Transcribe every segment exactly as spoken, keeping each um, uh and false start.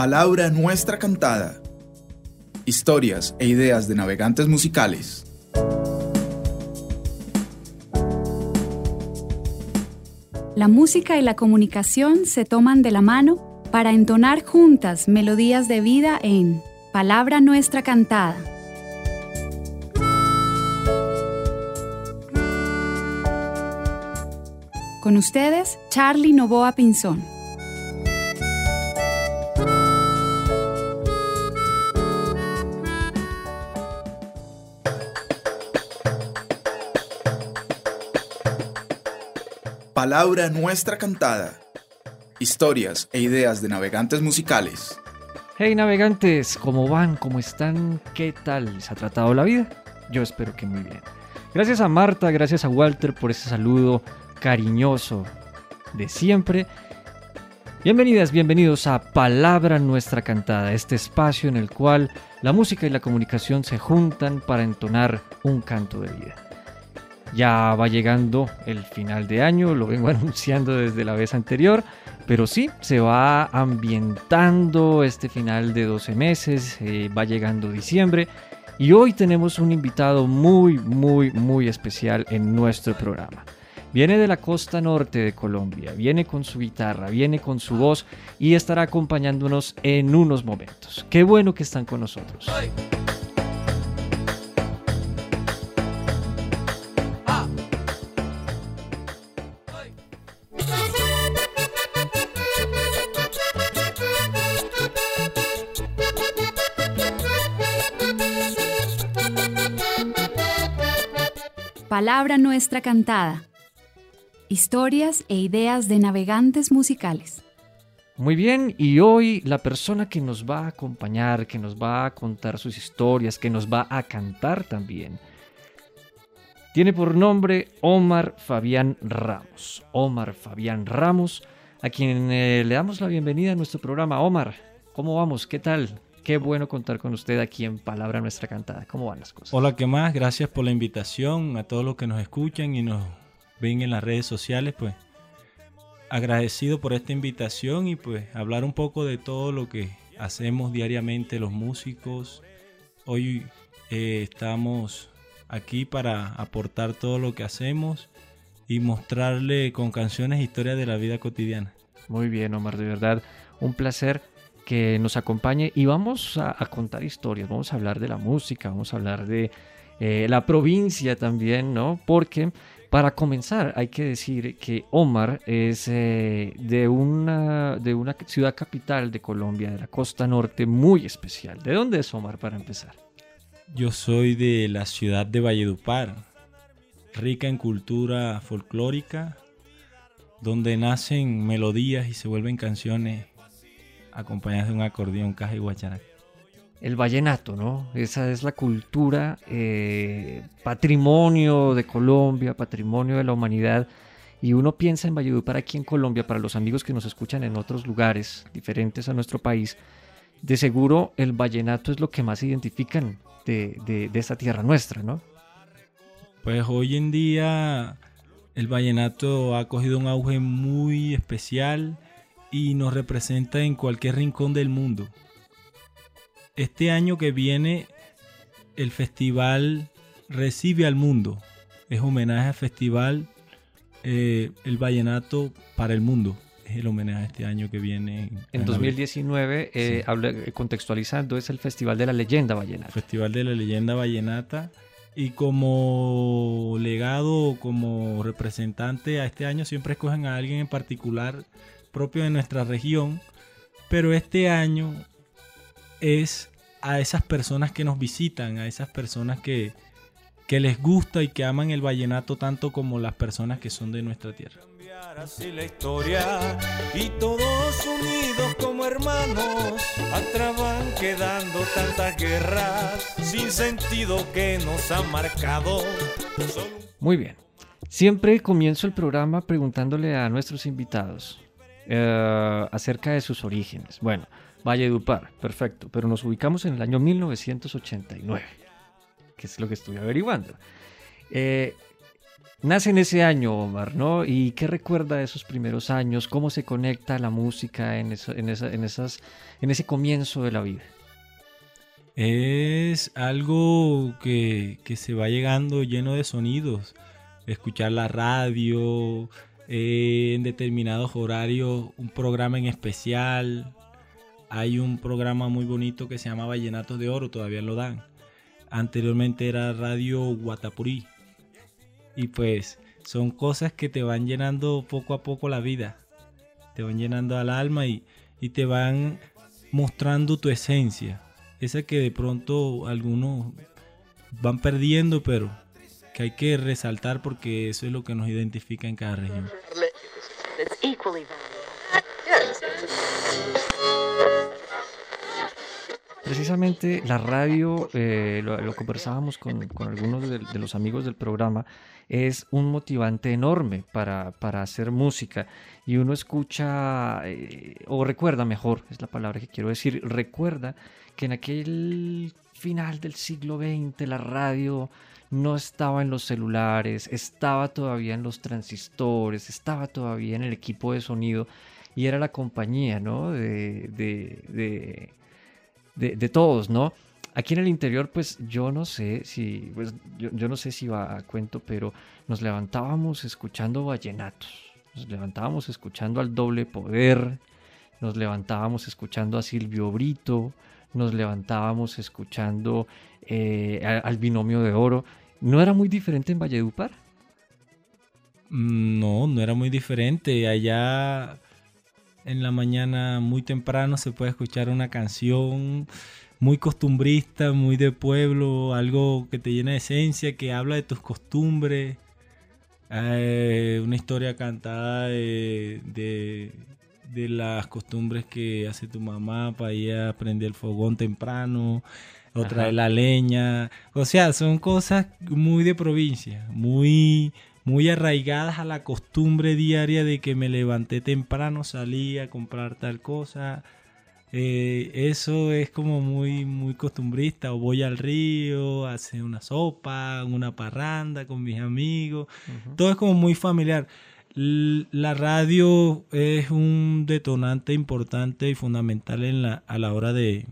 Palabra nuestra cantada. Historias e ideas de navegantes musicales. La música y la comunicación se toman de la mano para entonar juntas melodías de vida en Palabra nuestra cantada. Con ustedes, Charly Novoa Pinzón. Palabra nuestra cantada. Historias e ideas de navegantes musicales. Hey navegantes, ¿cómo van? ¿Cómo están? ¿Qué tal les ha tratado la vida? Yo espero que muy bien. Gracias a Marta, gracias a Walter por ese saludo cariñoso de siempre. Bienvenidas, bienvenidos a Palabra nuestra cantada, este espacio en el cual la música y la comunicación se juntan para entonar un canto de vida. Ya va llegando el final de año, lo vengo anunciando desde la vez anterior, pero sí, se va ambientando este final de doce meses, eh, va llegando diciembre y hoy tenemos un invitado muy, muy, muy especial en nuestro programa. Viene de la costa norte de Colombia, viene con su guitarra, viene con su voz y estará acompañándonos en unos momentos. Qué bueno que están con nosotros. Ay. Palabra nuestra cantada. Historias e ideas de navegantes musicales. Muy bien, y hoy la persona que nos va a acompañar, que nos va a contar sus historias, que nos va a cantar también, tiene por nombre Omar Fabián Ramos. Omar Fabián Ramos, a quien eh, le damos la bienvenida a nuestro programa. Omar, ¿cómo vamos? ¿Qué tal? Qué bueno contar con usted aquí en Palabra Nuestra Cantada. ¿Cómo van las cosas? Hola, ¿qué más? Gracias por la invitación a todos los que nos escuchan y nos ven en las redes sociales. Pues agradecido por esta invitación y pues hablar un poco de todo lo que hacemos diariamente los músicos. Hoy eh, estamos aquí para aportar todo lo que hacemos y mostrarle con canciones historias de la vida cotidiana. Muy bien, Omar, de verdad, un placer que nos acompañe y vamos a, a contar historias, vamos a hablar de la música, vamos a hablar de eh, la provincia también, ¿no? Porque para comenzar hay que decir que Omar es eh, de, una, de una ciudad capital de Colombia, de la costa norte, muy especial. ¿De dónde es Omar para empezar? Yo soy de la ciudad de Valledupar, rica en cultura folclórica, donde nacen melodías y se vuelven canciones acompañadas de un acordeón, caja y guacharaca. El vallenato, ¿no? Esa es la cultura, eh, patrimonio de Colombia, patrimonio de la humanidad. Y uno piensa en Valledupar aquí en Colombia, para los amigos que nos escuchan en otros lugares diferentes a nuestro país, de seguro el vallenato es lo que más identifican de, de, de esta tierra nuestra, ¿no? Pues hoy en día el vallenato ha cogido un auge muy especial y nos representa en cualquier rincón del mundo. Este año que viene el festival Recibe al Mundo. Es homenaje al festival eh, El Vallenato para el Mundo. Es el homenaje este año que viene. En, en dos mil diecinueve, eh, sí. habla, contextualizando, es el Festival de la Leyenda Vallenata. Festival de la Leyenda Vallenata. Y como legado, como representante a este año siempre escogen a alguien en particular propio de nuestra región, pero este año es a esas personas que nos visitan, a esas personas que, que les gusta y que aman el vallenato tanto como las personas que son de nuestra tierra. Así la historia y todos unidos como hermanos, atrás van quedando tantas guerras sin sentido que nos han marcado. Muy bien, siempre comienzo el programa preguntándole a nuestros invitados Uh, acerca de sus orígenes. Bueno, Valledupar, perfecto, pero nos ubicamos en el año mil novecientos ochenta y nueve, que es lo que estoy averiguando. Eh, nace en ese año, Omar, ¿no? ¿Y qué recuerda de esos primeros años? ¿Cómo se conecta la música en, eso, en, esa, en, esas, en ese comienzo de la vida? Es algo que, que se va llegando lleno de sonidos. Escuchar la radio, eh, en determinados horarios, un programa en especial. Hay un programa muy bonito que se llama Vallenatos de Oro, todavía lo dan. Anteriormente era Radio Guatapurí. Y pues son cosas que te van llenando poco a poco la vida. Te van llenando al alma y, y te van mostrando tu esencia. Esa que de pronto algunos van perdiendo, pero que hay que resaltar porque eso es lo que nos identifica en cada región. Precisamente la radio, eh, lo, lo conversábamos con, con algunos de, de los amigos del programa, es un motivante enorme para, para hacer música. Y uno escucha, eh, o recuerda mejor, es la palabra que quiero decir, recuerda que en aquel final del siglo veinte la radio no estaba en los celulares, estaba todavía en los transistores, estaba todavía en el equipo de sonido y era la compañía, ¿no? de, de, de, de, de todos, ¿no? Aquí en el interior, pues yo no sé si, pues, yo, yo no sé si va a cuento, pero nos levantábamos escuchando vallenatos, nos levantábamos escuchando al Doble Poder, nos levantábamos escuchando a Silvio Brito, nos levantábamos escuchando eh, al Binomio de Oro. ¿No era muy diferente en Valledupar? No, no era muy diferente. Allá en la mañana muy temprano se puede escuchar una canción muy costumbrista, muy de pueblo, algo que te llena de esencia, que habla de tus costumbres, eh, una historia cantada de, de, de las costumbres que hace tu mamá para ir a prender el fogón temprano, otra de la leña. O sea, son cosas muy de provincia, muy, muy arraigadas a la costumbre diaria de que me levanté temprano, salí a comprar tal cosa. Eh, eso es como muy, muy costumbrista. O voy al río, a hacer una sopa, una parranda con mis amigos. Uh-huh. Todo es como muy familiar. L- la radio es un detonante importante y fundamental en la, a la hora de,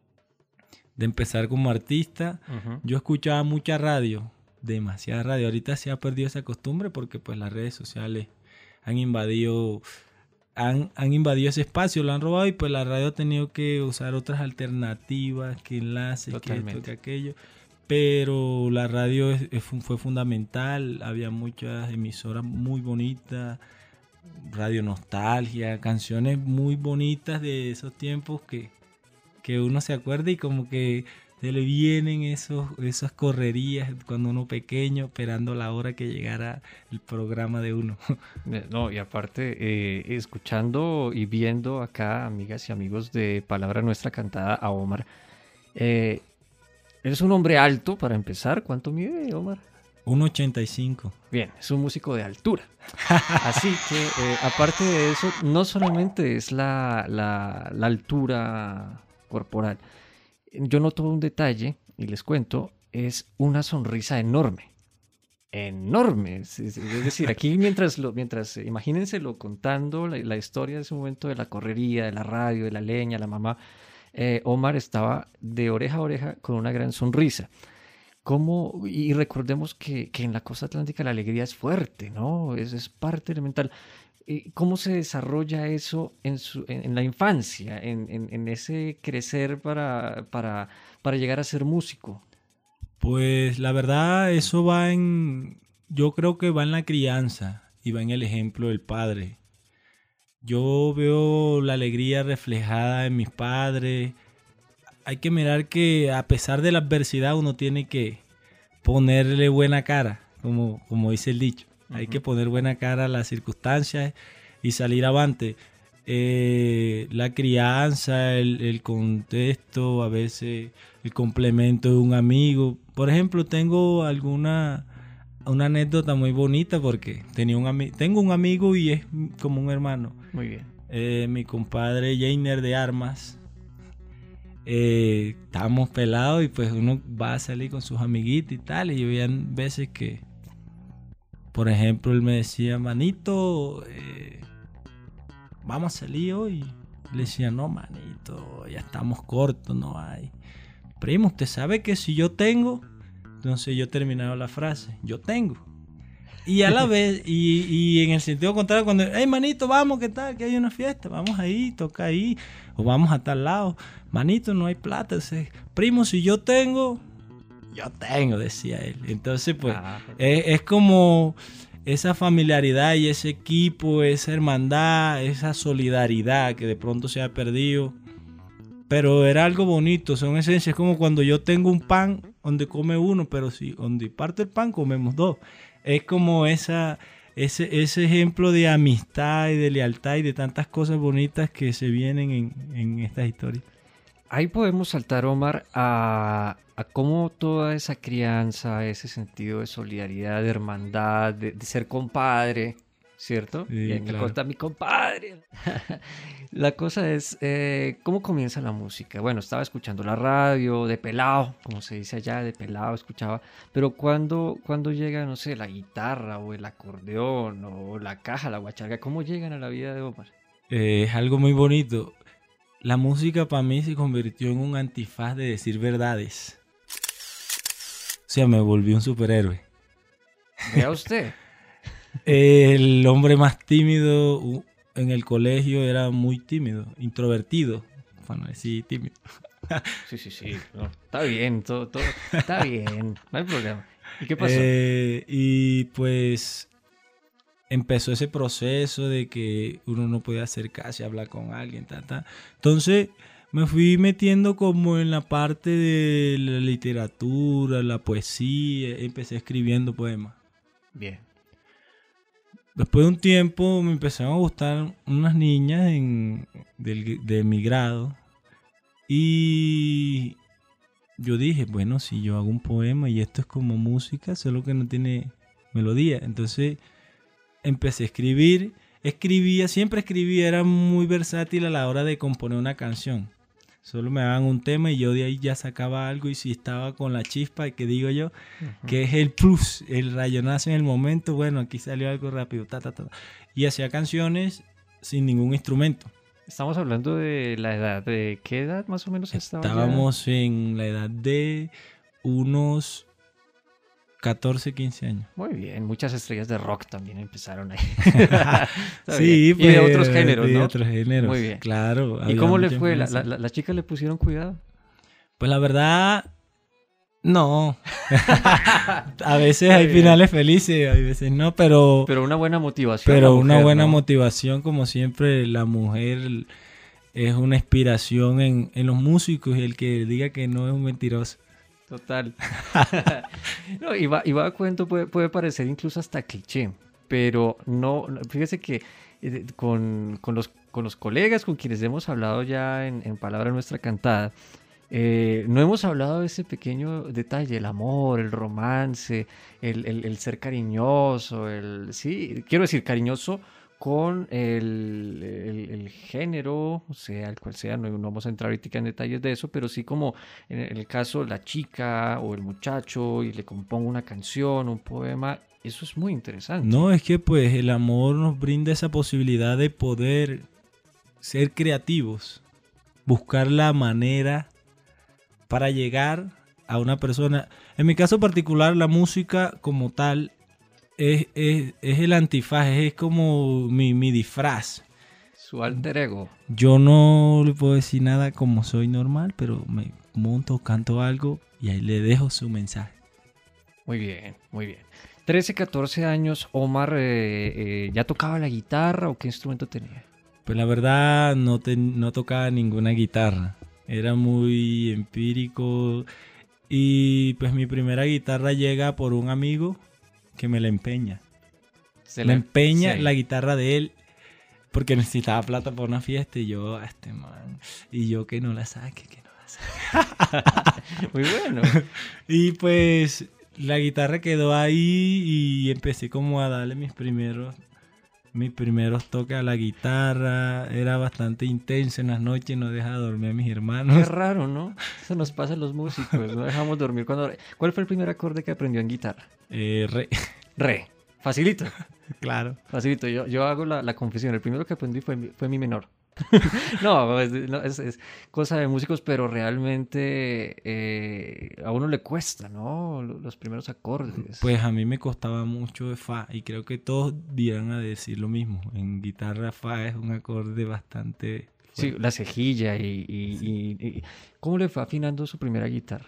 de empezar como artista. Uh-huh. Yo escuchaba mucha radio, demasiada radio. Ahorita se ha perdido esa costumbre porque pues las redes sociales han invadido... Han, han invadido ese espacio, lo han robado y pues la radio ha tenido que usar otras alternativas, que enlaces, Totalmente. que esto, que aquello. Pero la radio es, es, fue fundamental, había muchas emisoras muy bonitas, Radio Nostalgia, canciones muy bonitas de esos tiempos que, que uno se acuerda y como que se le vienen esos, esas correrías cuando uno pequeño esperando la hora que llegara el programa de uno. No, y aparte, eh, escuchando y viendo acá, amigas y amigos de Palabra Nuestra Cantada, a Omar, eh, eres un hombre alto para empezar. ¿Cuánto mide, Omar? uno ochenta y cinco. Bien, es un músico de altura. Así que, eh, aparte de eso, no solamente es la, la, la altura corporal. Yo noto un detalle, y les cuento, es una sonrisa enorme. Enorme. Es, es, es decir, aquí mientras, lo, mientras imagínenselo contando la, la historia de ese momento de la correría, de la radio, de la leña, la mamá, eh, Omar estaba de oreja a oreja con una gran sonrisa. ¿Cómo? Y recordemos que, que en la costa atlántica la alegría es fuerte, ¿no? Es, es parte elemental. ¿Cómo se desarrolla eso en, su, en, en la infancia, en, en, en ese crecer para, para, para llegar a ser músico? Pues la verdad eso va en, yo creo que va en la crianza y va en el ejemplo del padre. Yo veo la alegría reflejada en mis padres. Hay que mirar que a pesar de la adversidad uno tiene que ponerle buena cara, como, como dice el dicho. Hay que poner buena cara a las circunstancias y salir avante. Eh, la crianza, el, el contexto, a veces el complemento de un amigo. Por ejemplo, tengo alguna una anécdota muy bonita porque tenía un ami- tengo un amigo y es como un hermano. Muy bien. Eh, mi compadre Jainer de Armas. Eh, estábamos pelados y pues uno va a salir con sus amiguitos y tal. Y habían veces que por ejemplo, él me decía, manito, eh, vamos a salir hoy. Le decía, no, manito, ya estamos cortos, no hay. Primo, usted sabe que si yo tengo, entonces yo terminaba la frase, yo tengo. Y a la vez, y, y en el sentido contrario, cuando, hey, manito, vamos, ¿qué tal? Que hay una fiesta, vamos ahí, toca ahí, o vamos a tal lado. Manito, no hay plata. Entonces, primo, si yo tengo, yo tengo, decía él. Entonces, pues, ah, es, es como esa familiaridad y ese equipo, esa hermandad, esa solidaridad que de pronto se ha perdido. Pero era algo bonito, son esencias. Es como cuando yo tengo un pan donde come uno, pero si donde parte el pan comemos dos. Es como esa, ese, ese ejemplo de amistad y de lealtad y de tantas cosas bonitas que se vienen en, en estas historias. Ahí podemos saltar, Omar, a, a cómo toda esa crianza, ese sentido de solidaridad, de hermandad, de, de ser compadre, ¿cierto? Sí, y ahí claro. me consta mi compadre. La cosa es, eh, ¿cómo comienza la música? Bueno, estaba escuchando la radio, de pelado, como se dice allá, de pelado escuchaba, pero ¿cuándo, cuándo llega, no sé, la guitarra o el acordeón o la caja, la guacharga? ¿Cómo llegan a la vida de Omar? Eh, es algo muy bonito. La música para mí se convirtió en un antifaz de decir verdades. O sea, me volví un superhéroe. Vea usted. El hombre más tímido en el colegio era muy tímido, introvertido, para no decir tímido. Sí, sí, sí, no, está bien, todo, todo, está bien, no hay problema. ¿Y qué pasó? Eh, y pues empezó ese proceso de que uno no podía acercarse a hablar con alguien, ta, ta. Entonces me fui metiendo como en la parte de la literatura, la poesía, empecé escribiendo poemas. Bien. Después de un tiempo me empezaron a gustar unas niñas en, del, de mi grado y yo dije, bueno, si yo hago un poema y esto es como música, solo que no tiene melodía. Entonces empecé a escribir, escribía, siempre escribía, era muy versátil a la hora de componer una canción. Solo me daban un tema y yo de ahí ya sacaba algo, y si estaba con la chispa, que digo yo, uh-huh, que es el plus, el rayonazo en el momento, bueno, aquí salió algo rápido, ta, ta, ta. Y hacía canciones sin ningún instrumento. Estamos hablando de la edad, ¿de qué edad más o menos estaba Estábamos ya? En la edad de unos catorce, quince años. Muy bien, muchas estrellas de rock también empezaron ahí. Sí, pues, y de otros géneros, de ¿no? otros géneros. Muy bien. Claro. ¿Y cómo le fue? ¿La, la, ¿Las chicas le pusieron cuidado? Pues la verdad, no. A veces hay finales felices, a veces no, pero... Pero una buena motivación. Pero mujer, una buena ¿no? motivación, como siempre, la mujer es una inspiración en, en los músicos, y el que diga que no es un mentiroso. Total. No, y, va, y va a cuento, puede, puede parecer incluso hasta cliché, pero no, fíjese que eh, con, con, los, con los colegas con quienes hemos hablado ya en, en Palabra Nuestra Cantada, eh, no hemos hablado de ese pequeño detalle, el amor, el romance, el, el, el ser cariñoso, el sí, quiero decir cariñoso con el, el, el género, o sea, el cual sea, no, no vamos a entrar ahorita en detalles de eso, pero sí como en el caso la chica o el muchacho y le compongo una canción, un poema, eso es muy interesante. No, es que pues el amor nos brinda esa posibilidad de poder ser creativos, buscar la manera para llegar a una persona. En mi caso particular, la música como tal Es, es, es el antifaz, es como mi, mi disfraz. Su alter ego. Yo no le puedo decir nada como soy normal, pero me monto, canto algo y ahí le dejo su mensaje. Muy bien, muy bien. trece, catorce años, Omar, eh, eh, ¿ya tocaba la guitarra o qué instrumento tenía? Pues la verdad no, te, no tocaba ninguna guitarra. Era muy empírico. Y pues mi primera guitarra llega por un amigo que me la empeña. Se me la, empeña sí. La guitarra de él porque necesitaba plata para una fiesta y yo, a este man, y yo que no la saque, que no la saque. Muy bueno. Y pues la guitarra quedó ahí y empecé como a darle mis primeros mis primeros toques a la guitarra. Era bastante intenso en las noches, no dejaba dormir a mis hermanos. Qué raro, ¿no? Eso nos pasa a los músicos, no dejamos dormir cuando... ¿Cuál fue el primer acorde que aprendió en guitarra? Eh, re. Re. Facilito. Claro. Facilito. Yo, yo hago la, la confesión. El primero que aprendí fue, mi- fue mi menor. no, es, no, es, es cosa de músicos, pero realmente eh, a uno le cuesta, ¿no? Los primeros acordes. Pues a mí me costaba mucho de fa y creo que todos dirán a decir lo mismo. En guitarra fa es un acorde bastante Sí, fuerte. la cejilla y, y, y- y- ¿Cómo le fue afinando su primera guitarra?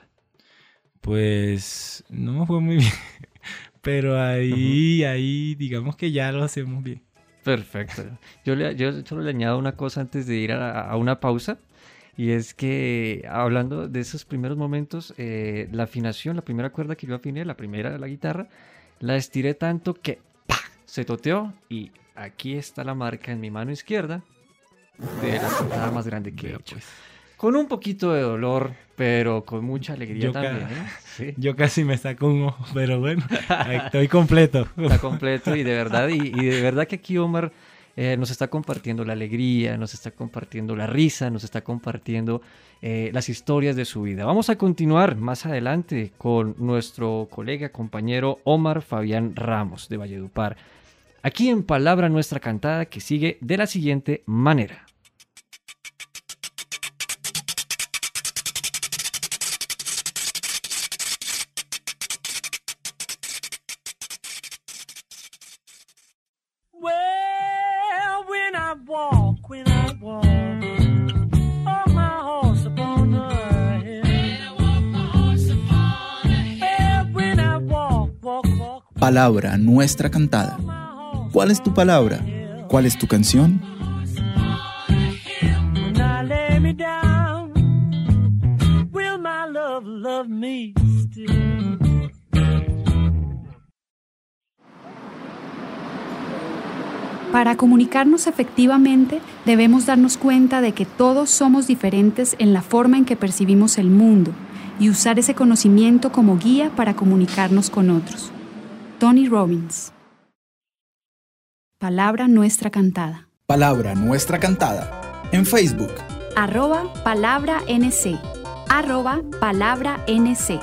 Pues no me fue muy bien, pero ahí, ahí digamos que ya lo hacemos bien. Perfecto. Yo le, yo solo le añado una cosa antes de ir a, a una pausa, y es que hablando de esos primeros momentos, eh, la afinación, la primera cuerda que yo afiné, la primera de la guitarra, la estiré tanto que ¡pah! Se toteó, y aquí está la marca en mi mano izquierda de la cortada más grande que he Vea, hecho. pues. Con un poquito de dolor, pero con mucha alegría Yo ca- también. ¿eh? Sí. Yo casi me saco un ojo, pero bueno, estoy completo. Está completo y de verdad, y, y de verdad que aquí Omar eh, nos está compartiendo la alegría, nos está compartiendo la risa, nos está compartiendo eh, las historias de su vida. Vamos a continuar más adelante con nuestro colega, compañero Omar Fabián Ramos de Valledupar. Aquí en Palabra Nuestra Cantada, que sigue de la siguiente manera. Well, when I walk, when I walk, on my horse upon the hill. When I walk my horse upon the hill. Well, when I walk, walk, walk, Palabra Nuestra Cantada. my horse ¿Cuál es tu palabra? ¿Cuál es tu canción? when I lay me down. Will my love love me still? Para comunicarnos efectivamente, debemos darnos cuenta de que todos somos diferentes en la forma en que percibimos el mundo y usar ese conocimiento como guía para comunicarnos con otros. Tony Robbins. Palabra Nuestra Cantada. Palabra Nuestra Cantada. En Facebook. Arroba Palabra N C. Arroba Palabra N C.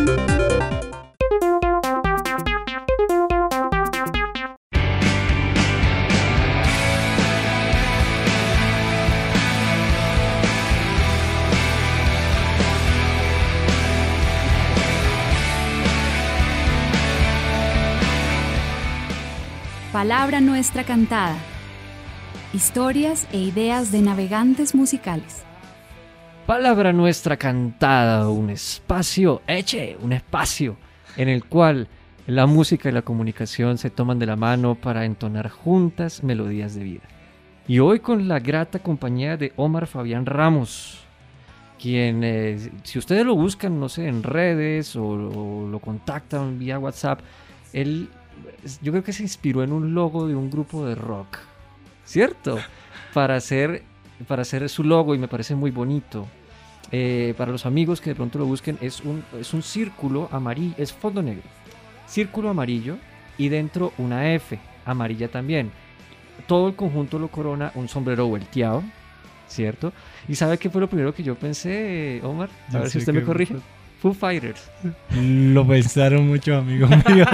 Palabra Nuestra Cantada. Historias e ideas de navegantes musicales. Palabra Nuestra Cantada, un espacio, eche, un espacio en el cual la música y la comunicación se toman de la mano para entonar juntas melodías de vida. Y hoy con la grata compañía de Omar Fabián Ramos, quien, eh, si ustedes lo buscan, no sé, en redes o, o lo contactan vía WhatsApp, él, yo creo que se inspiró en un logo de un grupo de rock, ¿cierto? Para hacer, para hacer su logo, y me parece muy bonito. Eh, para los amigos que de pronto lo busquen, es un, es un círculo amarillo, es fondo negro, círculo amarillo y dentro una F, amarilla también. Todo el conjunto lo corona un sombrero volteado, ¿cierto? ¿Y sabe qué fue lo primero que yo pensé, Omar? A Yo ver si sé usted me que- corrige. Foo Fighters. Lo pensaron muchos amigos míos.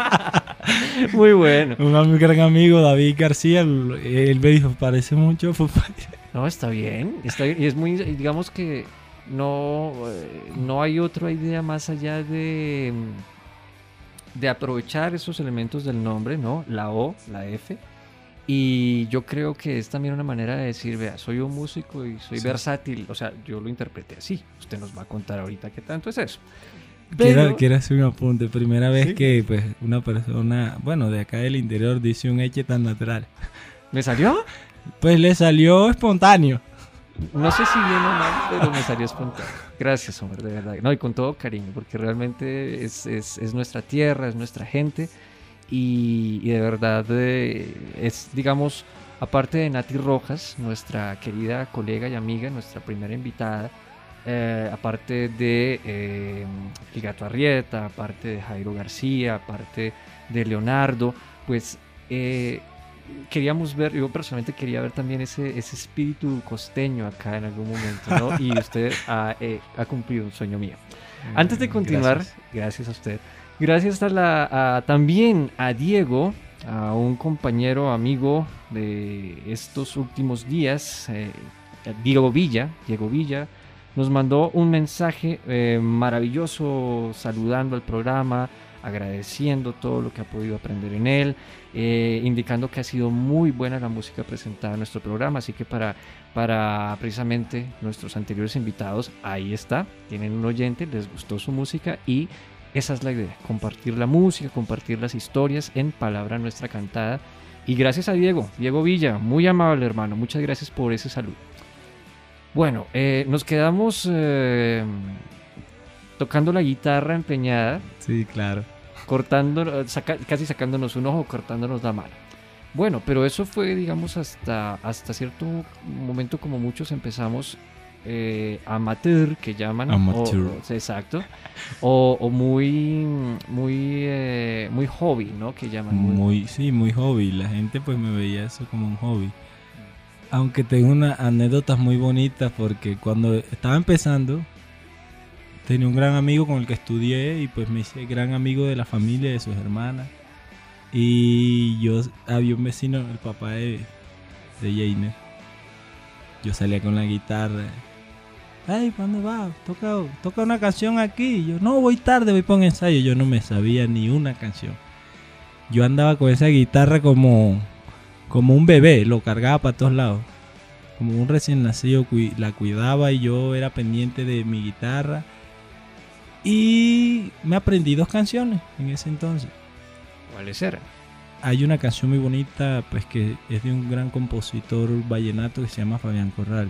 Muy bueno. Un amigo, gran amigo, David García, él me dijo, parece mucho Foo Fighters. No, está bien, está bien. Y es muy, digamos que no, eh, no hay otra idea más allá de, de aprovechar esos elementos del nombre, ¿no? La O, la F. Y yo creo que es también una manera de decir, vea, soy un músico y soy Sí. versátil. O sea, yo lo interpreté así. Usted nos va a contar ahorita qué tanto es eso. Quiero, Pero- quiero hacer un apunte. Primera vez Sí. que pues una persona, bueno, de acá del interior dice un eche tan natural. ¿Me salió? Pues le salió espontáneo. No sé si bien o mal, pero me salió espontáneo. Gracias, Omar, de verdad. No, y con todo cariño, porque realmente es, es, es nuestra tierra, es nuestra gente. Y, y de verdad eh, es, digamos, aparte de Nati Rojas, nuestra querida colega y amiga, nuestra primera invitada, eh, aparte de eh, El Gato Arrieta, aparte de Jairo García, aparte de Leonardo, pues eh, queríamos ver, yo personalmente quería ver también ese, ese espíritu costeño acá en algún momento, ¿no? Y usted ha, eh, ha cumplido un sueño mío. Antes de continuar, Gracias. gracias a usted, Gracias a la, a- también a Diego, a un compañero, amigo de estos últimos días, eh, Diego Villa, Diego Villa, nos mandó un mensaje eh, maravilloso saludando al programa, agradeciendo todo lo que ha podido aprender en él, eh, indicando que ha sido muy buena la música presentada en nuestro programa, así que para, para precisamente nuestros anteriores invitados, ahí está, tienen un oyente, les gustó su música y esa es la idea, compartir la música, compartir las historias en Palabra Nuestra Cantada. Y gracias a Diego, Diego Villa, muy amable hermano, muchas gracias por ese saludo. Bueno, eh, nos quedamos eh, tocando la guitarra empeñada, Sí, claro. cortando, saca- casi sacándonos un ojo, cortándonos la mano. Bueno, pero eso fue, digamos, hasta, hasta cierto momento, como muchos empezamos eh, amateur, que llaman. Amateur. O, o- exacto. O, o muy, muy, eh, muy hobby, ¿no? Que llaman. Muy, sí, muy hobby. La gente pues me veía eso como un hobby. Aunque tengo unas anécdotas muy bonitas porque cuando estaba empezando tenía un gran amigo con el que estudié y pues me hice gran amigo de la familia, de sus hermanas. Y yo había un vecino, el papá de, de Jainer. Yo salía con la guitarra. Ay, ¿para dónde vas? Toca, toca una canción aquí. Y yo, no, voy tarde, voy para un ensayo. Yo no me sabía ni una canción. Yo andaba con esa guitarra como, como un bebé, lo cargaba para todos lados. Como un recién nacido, cui- la cuidaba y yo era pendiente de mi guitarra. Y me aprendí dos canciones en ese entonces. ¿Cuáles eran? Hay una canción muy bonita, pues que es de un gran compositor vallenato que se llama Fabián Corral.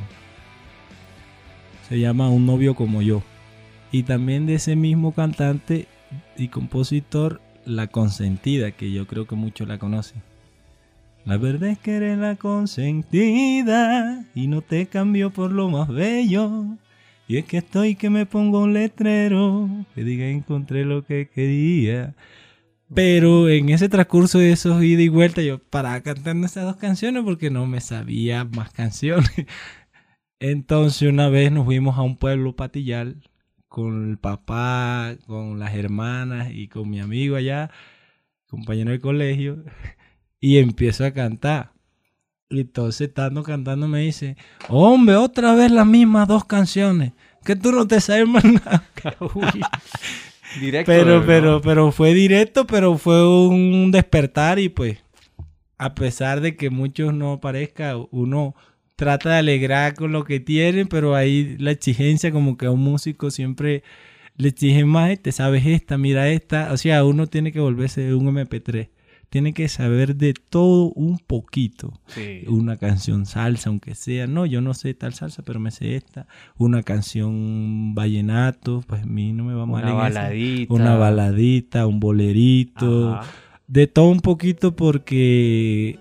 Se llama Un novio como yo. Y también de ese mismo cantante y compositor, La Consentida, que yo creo que muchos la conocen. La verdad es que eres la consentida y no te cambio por lo más bello. Y es que estoy que me pongo un letrero que diga encontré lo que quería. Pero en ese transcurso de esos ida y vuelta yo paraba cantando esas dos canciones porque no me sabía más canciones. Entonces una vez nos fuimos a un pueblo patillal con el papá, con las hermanas y con mi amigo allá, compañero del colegio, y empiezo a cantar. Y entonces estando cantando me dice, hombre, otra vez las mismas dos canciones, que tú no te sabes más nada. Uy, directo. Pero, ¿no? pero, pero fue directo, pero fue un despertar y pues, a pesar de que muchos no parezca, uno trata de alegrar con lo que tiene, pero ahí la exigencia como que a un músico siempre le exigen más, te sabes esta, mira esta, o sea, uno tiene que volverse un eme pe tres, tiene que saber de todo un poquito. Sí. Una canción salsa, aunque sea, no, yo no sé tal salsa, pero me sé esta. Una canción vallenato, pues a mí no me va mal Una en esa. baladita. Una baladita, un bolerito, Ajá. de todo un poquito porque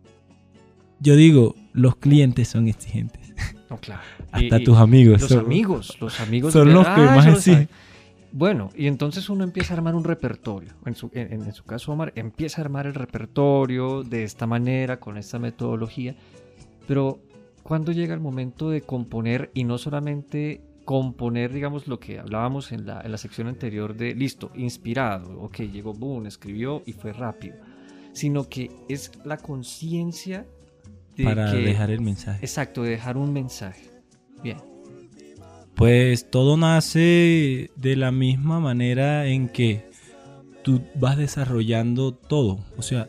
yo digo, los clientes son exigentes. No, claro. Hasta Y- y tus amigos. Los son- amigos, los amigos. son de- los que Ah, más eso lo exigen. sabe. Bueno, y entonces uno empieza a armar un repertorio. En su, en, en su caso, Omar, empieza a armar el repertorio de esta manera, con esta metodología. Pero, ¿cuándo llega el momento de componer? Y no solamente componer, digamos, lo que hablábamos en la, en la sección anterior de, listo, inspirado, ok, llegó, boom, escribió y fue rápido. Sino que es la conciencia de Para que... dejar el mensaje. Exacto, de dejar un mensaje. Bien. Pues todo nace de la misma manera en que tú vas desarrollando todo. O sea,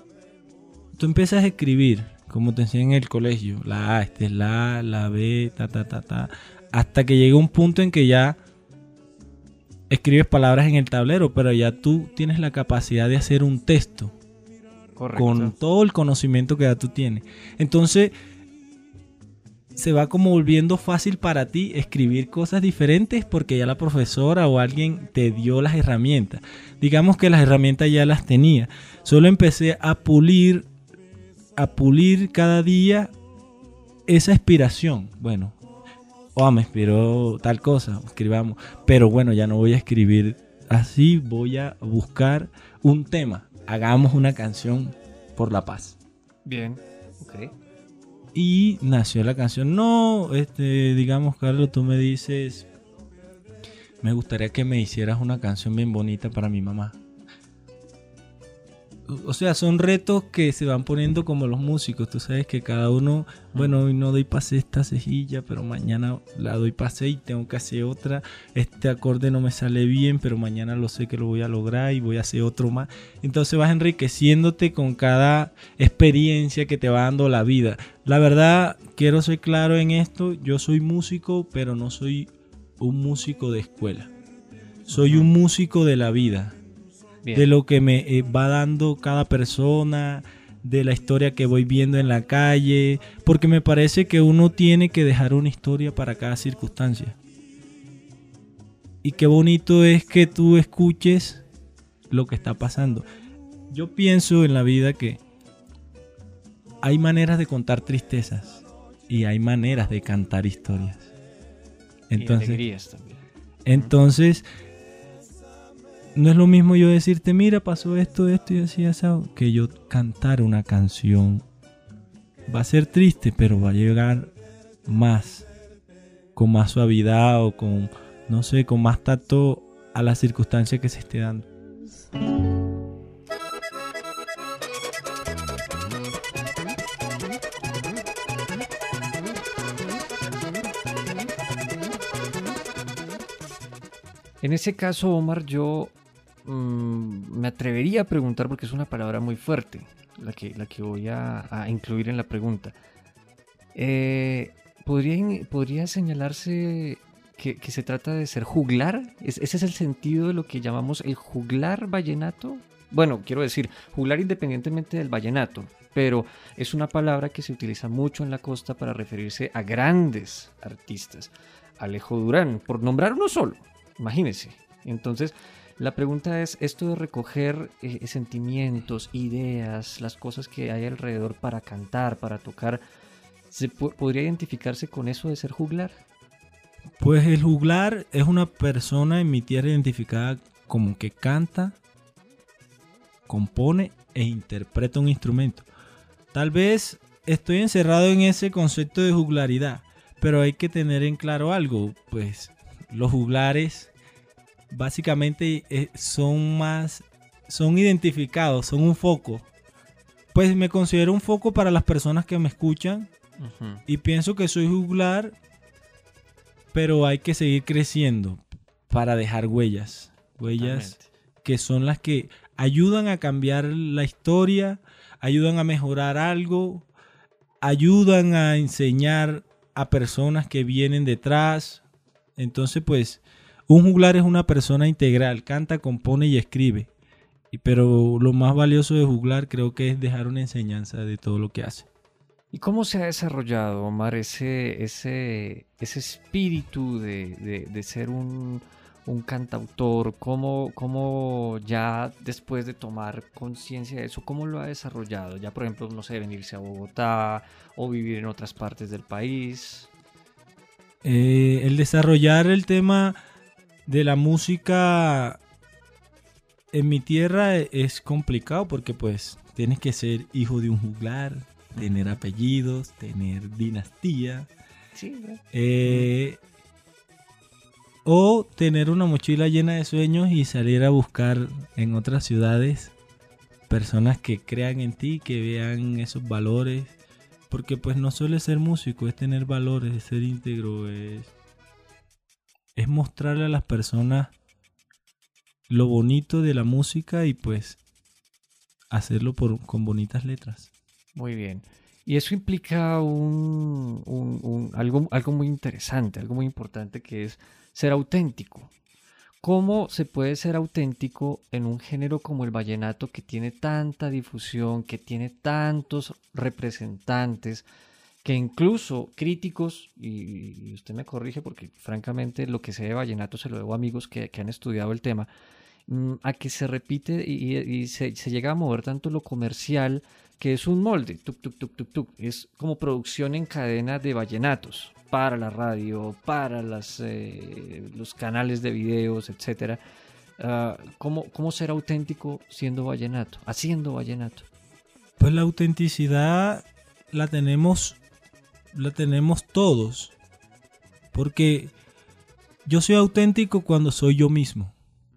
tú empiezas a escribir, como te enseñan en el colegio. La A, este es la A, la B, ta, ta, ta, ta. Hasta que llega un punto en que ya escribes palabras en el tablero, pero ya tú tienes la capacidad de hacer un texto. Correcto. Con todo el conocimiento que ya tú tienes. Entonces se va como volviendo fácil para ti escribir cosas diferentes porque ya la profesora o alguien te dio las herramientas. Digamos que las herramientas ya las tenía. Solo empecé a pulir, a pulir cada día esa inspiración. Bueno, oh, me inspiró tal cosa, escribamos. Pero bueno, ya no voy a escribir así, voy a buscar un tema. Hagamos una canción por la paz. Bien, ok. Y nació la canción. No, este, digamos, Carlos, tú me dices, me gustaría que me hicieras una canción bien bonita para mi mamá. O sea, son retos que se van poniendo como los músicos. Tú sabes que cada uno, bueno, hoy no doy pase esta cejilla, pero mañana la doy pase y tengo que hacer otra. Este acorde no me sale bien, pero mañana lo sé que lo voy a lograr y voy a hacer otro más. Entonces vas enriqueciéndote con cada experiencia que te va dando la vida. La verdad, quiero ser claro en esto. Yo soy músico, pero no soy un músico de escuela. Soy un músico de la vida. Bien. De lo que me eh, va dando cada persona, de la historia que voy viendo en la calle, porque me parece que uno tiene que dejar una historia para cada circunstancia. Y qué bonito es que tú escuches lo que está pasando. Yo pienso en la vida que hay maneras de contar tristezas y hay maneras de cantar historias. Entonces, y alegrías también. Entonces, no es lo mismo yo decirte, mira, pasó esto, esto y así, así, que yo cantar una canción. Va a ser triste, pero va a llegar más, con más suavidad o con, no sé, con más tacto a la circunstancia que se esté dando. En ese caso, Omar, yo mmm, me atrevería a preguntar, porque es una palabra muy fuerte, la que, la que voy a, a incluir en la pregunta. Eh, ¿podría, ¿Podría señalarse que, que se trata de ser juglar? ¿Es, ¿Ese es el sentido de lo que llamamos el juglar vallenato? Bueno, quiero decir, juglar independientemente del vallenato, pero es una palabra que se utiliza mucho en la costa para referirse a grandes artistas. Alejo Durán, por nombrar uno solo. Imagínense. Entonces, la pregunta es, esto de recoger eh, sentimientos, ideas, las cosas que hay alrededor para cantar, para tocar, ¿se po- podría identificarse con eso de ser juglar? Pues el juglar es una persona en mi tierra identificada como que canta, compone e interpreta un instrumento. Tal vez estoy encerrado en ese concepto de juglaridad, pero hay que tener en claro algo, pues los juglares básicamente eh, son más, son identificados, son un foco. Pues me considero un foco para las personas que me escuchan. Uh-huh. Y pienso que soy juglar, pero hay que seguir creciendo para dejar huellas. Huellas Totalmente. Que son las que ayudan a cambiar la historia, ayudan a mejorar algo, ayudan a enseñar a personas que vienen detrás. Entonces, pues, un juglar es una persona integral, canta, compone y escribe. Pero lo más valioso de juglar creo que es dejar una enseñanza de todo lo que hace. ¿Y cómo se ha desarrollado, Omar, ese, ese, ese espíritu de, de, de ser un, un cantautor? ¿Cómo, ¿Cómo ya después de tomar conciencia de eso, cómo lo ha desarrollado? Ya, por ejemplo, no sé, venirse a Bogotá o vivir en otras partes del país. Eh, el desarrollar el tema de la música en mi tierra es complicado porque pues tienes que ser hijo de un juglar, tener apellidos, tener dinastía, sí, eh, o tener una mochila llena de sueños y salir a buscar en otras ciudades personas que crean en ti, que vean esos valores. Porque pues no suele ser músico, es tener valores, es ser íntegro, es, es mostrarle a las personas lo bonito de la música y pues hacerlo por, con bonitas letras. Muy bien. Y eso implica un, un, un, algo, algo muy interesante, algo muy importante, que es ser auténtico. ¿Cómo se puede ser auténtico en un género como el vallenato, que tiene tanta difusión, que tiene tantos representantes, que incluso críticos, y usted me corrige porque francamente lo que sé de vallenato se lo debo a amigos que, que han estudiado el tema, a que se repite y, y se, se llega a mover tanto lo comercial, que es un molde, tuk, tuk, tuk, tuk, tuk. Es como producción en cadena de vallenatos para la radio, para las, eh, los canales de videos, etcétera. Uh, ¿cómo, ¿Cómo ser auténtico siendo vallenato, haciendo vallenato? Pues la autenticidad la tenemos, la tenemos todos, porque yo soy auténtico cuando soy yo mismo.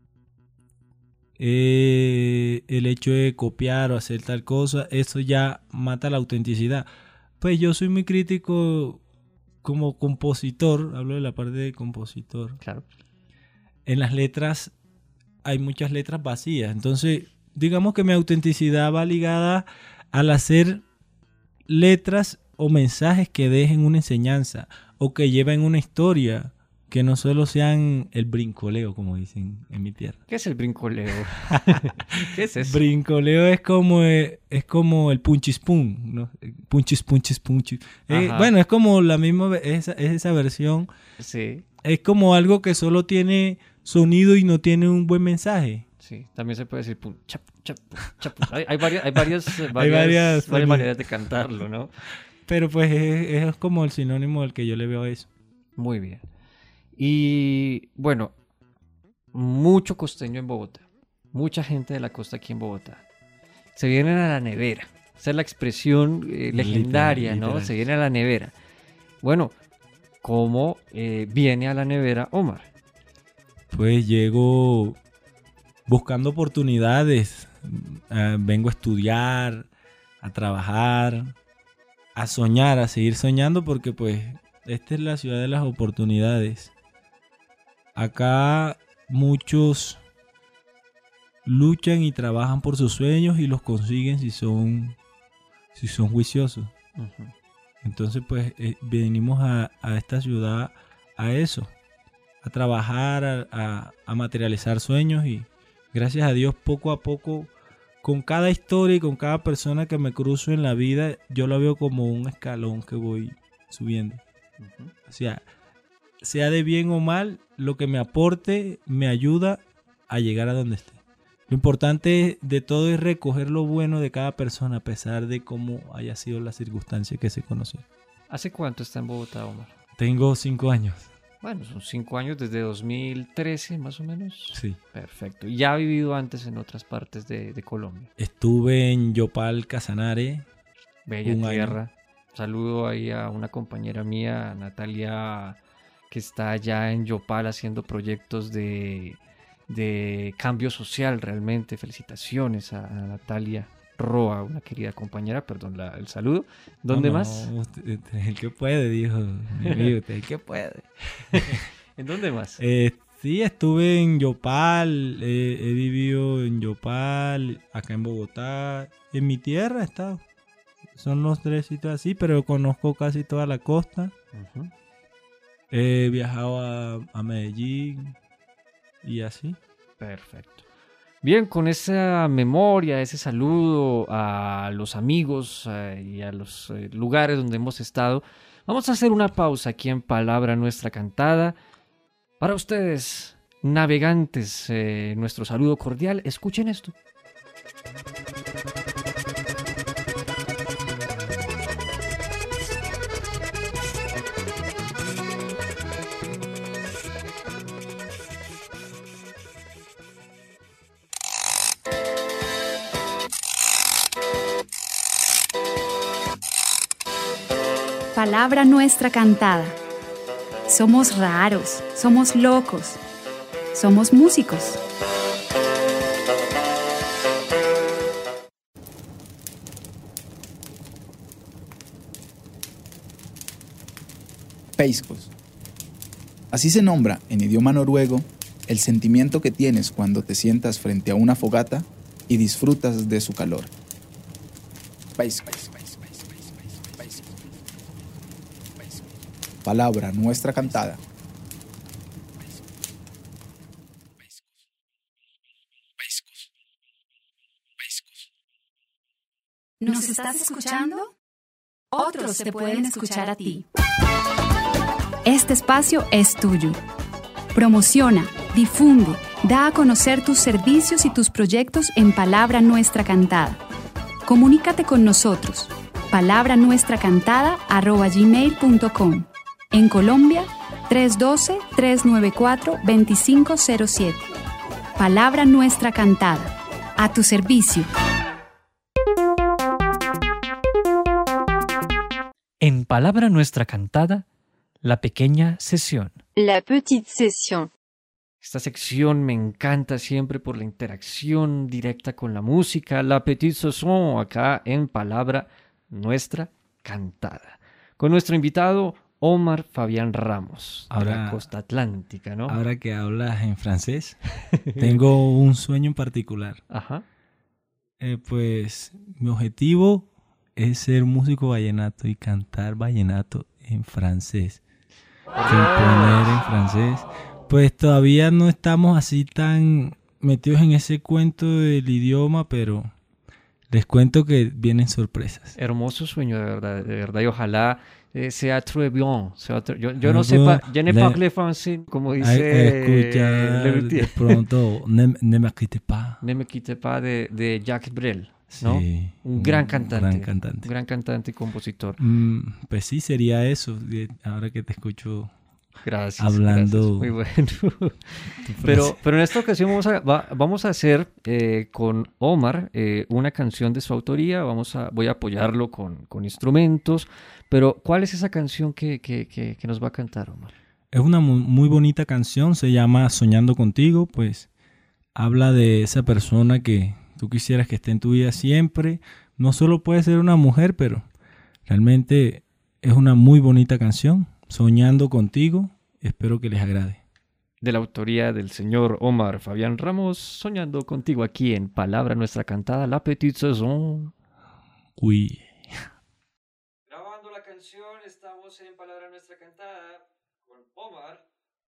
Eh, el hecho de copiar o hacer tal cosa, eso ya mata la autenticidad. Pues yo soy muy crítico como compositor, hablo de la parte de compositor. Claro. En las letras hay muchas letras vacías, entonces digamos que mi autenticidad va ligada al hacer letras o mensajes que dejen una enseñanza o que lleven una historia, que no solo sean el brincoleo, como dicen en mi tierra. ¿Qué es el brincoleo? ¿Qué es eso? Brincoleo es como, eh, es como el punchispun, ¿no? Punchis, punchis, punchis. Eh, bueno, es como la misma, esa, es esa versión. Sí. Es como algo que solo tiene sonido y no tiene un buen mensaje. Sí, también se puede decir pum, chap, chap, chap. Hay, hay varias, hay varias, varias, hay varias, varias maneras de cantarlo, ¿no? Pero pues es, es como el sinónimo al que yo le veo a eso. Muy bien. Y bueno, mucho costeño en Bogotá. Mucha gente de la costa aquí en Bogotá. Se vienen a la nevera. Esa es la expresión eh, legendaria, literal, ¿no? Literal. Se viene a la nevera. Bueno, ¿cómo eh, viene a la nevera Omar? Pues llego buscando oportunidades. Uh, vengo a estudiar, a trabajar, a soñar, a seguir soñando, porque pues esta es la ciudad de las oportunidades. Acá muchos luchan y trabajan por sus sueños y los consiguen si son, si son juiciosos. Uh-huh. Entonces pues eh, venimos a, a esta ciudad a eso, a trabajar, a, a, a materializar sueños, y gracias a Dios poco a poco, con cada historia y con cada persona que me cruzo en la vida, yo la veo como un escalón que voy subiendo. Uh-huh. O sea, sea de bien o mal, lo que me aporte me ayuda a llegar a donde esté. Lo importante de todo es recoger lo bueno de cada persona, a pesar de cómo haya sido la circunstancia que se conoció. ¿Hace cuánto está en Bogotá, Omar? Tengo cinco años. Bueno, son cinco años, desde dos mil trece más o menos. Sí. Perfecto. ¿Y ya ha vivido antes en otras partes de, de Colombia? Estuve en Yopal, Casanare. Bella tierra. Año. Saludo ahí a una compañera mía, Natalia, que está allá en Yopal haciendo proyectos de, de cambio social realmente. Felicitaciones a, a Natalia Roa, una querida compañera, perdón la, el saludo. ¿Dónde no, más? No, usted, usted es el que puede, dijo mi amigo, usted es el que puede. ¿En dónde más? Eh, sí, estuve en Yopal, eh, he vivido en Yopal, acá en Bogotá, en mi tierra he estado. Son los tres sitios así, pero conozco casi toda la costa. Uh-huh. He viajado a, a Medellín y así. Perfecto. Bien, con esa memoria, ese saludo a los amigos eh, y a los eh, lugares donde hemos estado, vamos a hacer una pausa aquí en Palabra Nuestra Cantada. Para ustedes, navegantes, eh, nuestro saludo cordial. Escuchen esto. Palabra Nuestra Cantada. Somos raros, somos locos, somos músicos. Peiskos. Así se nombra en idioma noruego el sentimiento que tienes cuando te sientas frente a una fogata y disfrutas de su calor. Peiskos. Palabra Nuestra Cantada. ¿Nos estás escuchando? Otros te pueden escuchar a ti. Este espacio es tuyo. Promociona, difunde, da a conocer tus servicios y tus proyectos en Palabra Nuestra Cantada. Comunícate con nosotros. palabra nuestra cantada arroba gmail punto com. En Colombia, tres uno dos, tres nueve cuatro, dos cinco cero siete. Palabra Nuestra Cantada. A tu servicio. En Palabra Nuestra Cantada, La pequeña sesión. La petite session. Esta sección me encanta siempre por la interacción directa con la música. La petite session, acá en Palabra Nuestra Cantada. Con nuestro invitado Omar Fabián Ramos, Ahora- de la costa atlántica, ¿no? Ahora que hablas en francés, tengo un sueño en particular. Ajá. Eh, pues mi objetivo es ser músico vallenato y cantar vallenato en francés. Componer en francés. Pues todavía no estamos así tan metidos en ese cuento del idioma, pero les cuento que vienen sorpresas. Hermoso sueño, de verdad, de verdad. Y ojalá eh, sea très bien. Sea très- Yo, yo Ah, no sé, bueno, je ne le- parle français, como Ay, dice escucha Levertier. de pronto, ne, ne me quitte pas. Ne me quitte pas de, de Jacques Brel, ¿no? Sí, Un gran cantante. gran cantante. Un gran cantante y compositor. Mm, pues sí, sería eso. de- Ahora que te escucho Gracias. Hablando- gracias. Muy bueno. tu Pero, frase. pero en esta ocasión vamos a, va- vamos a hacer eh, con Omar eh, una canción de su autoría. Vamos a, voy a apoyarlo con, con instrumentos. Pero, ¿cuál es esa canción que, que, que, que nos va a cantar, Omar? Es una mu- muy bonita canción, se llama Soñando Contigo, pues habla de esa persona que tú quisieras que esté en tu vida siempre. No solo puede ser una mujer, pero realmente es una muy bonita canción, Soñando Contigo. Espero que les agrade. De la autoría del señor Omar Fabián Ramos, soñando contigo aquí en Palabra Nuestra Cantada, La Petite Saison. Uy. Grabando la canción, estamos en Palabra Nuestra Cantada con Omar.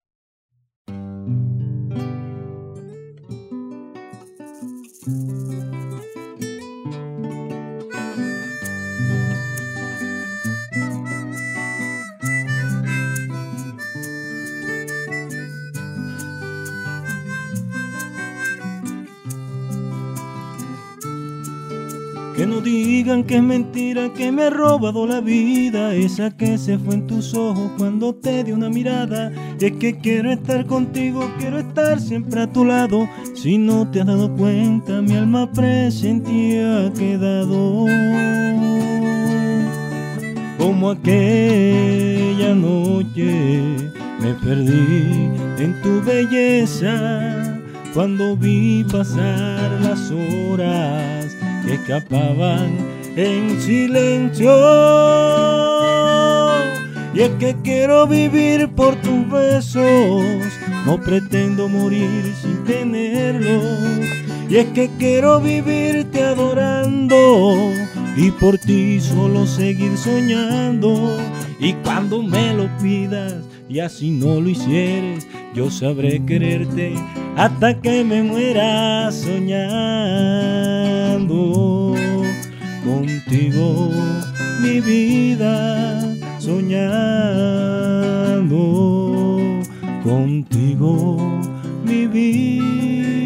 Que no digan que es mentira, que me ha robado la vida, esa que se fue en tus ojos cuando te di una mirada. Es que quiero estar contigo, quiero estar siempre a tu lado. Si no te has dado cuenta, mi alma presentía ha quedado como aquella noche. Me perdí en tu belleza cuando vi pasar las horas que escapaban en silencio. Y es que quiero vivir por tus besos, no pretendo morir sin tenerlos. Y es que quiero vivirte adorando y por ti solo seguir soñando. Y cuando me lo pidas y así no lo hicieres, yo sabré quererte hasta que me muera soñando contigo, mi vida, soñando contigo, mi vida.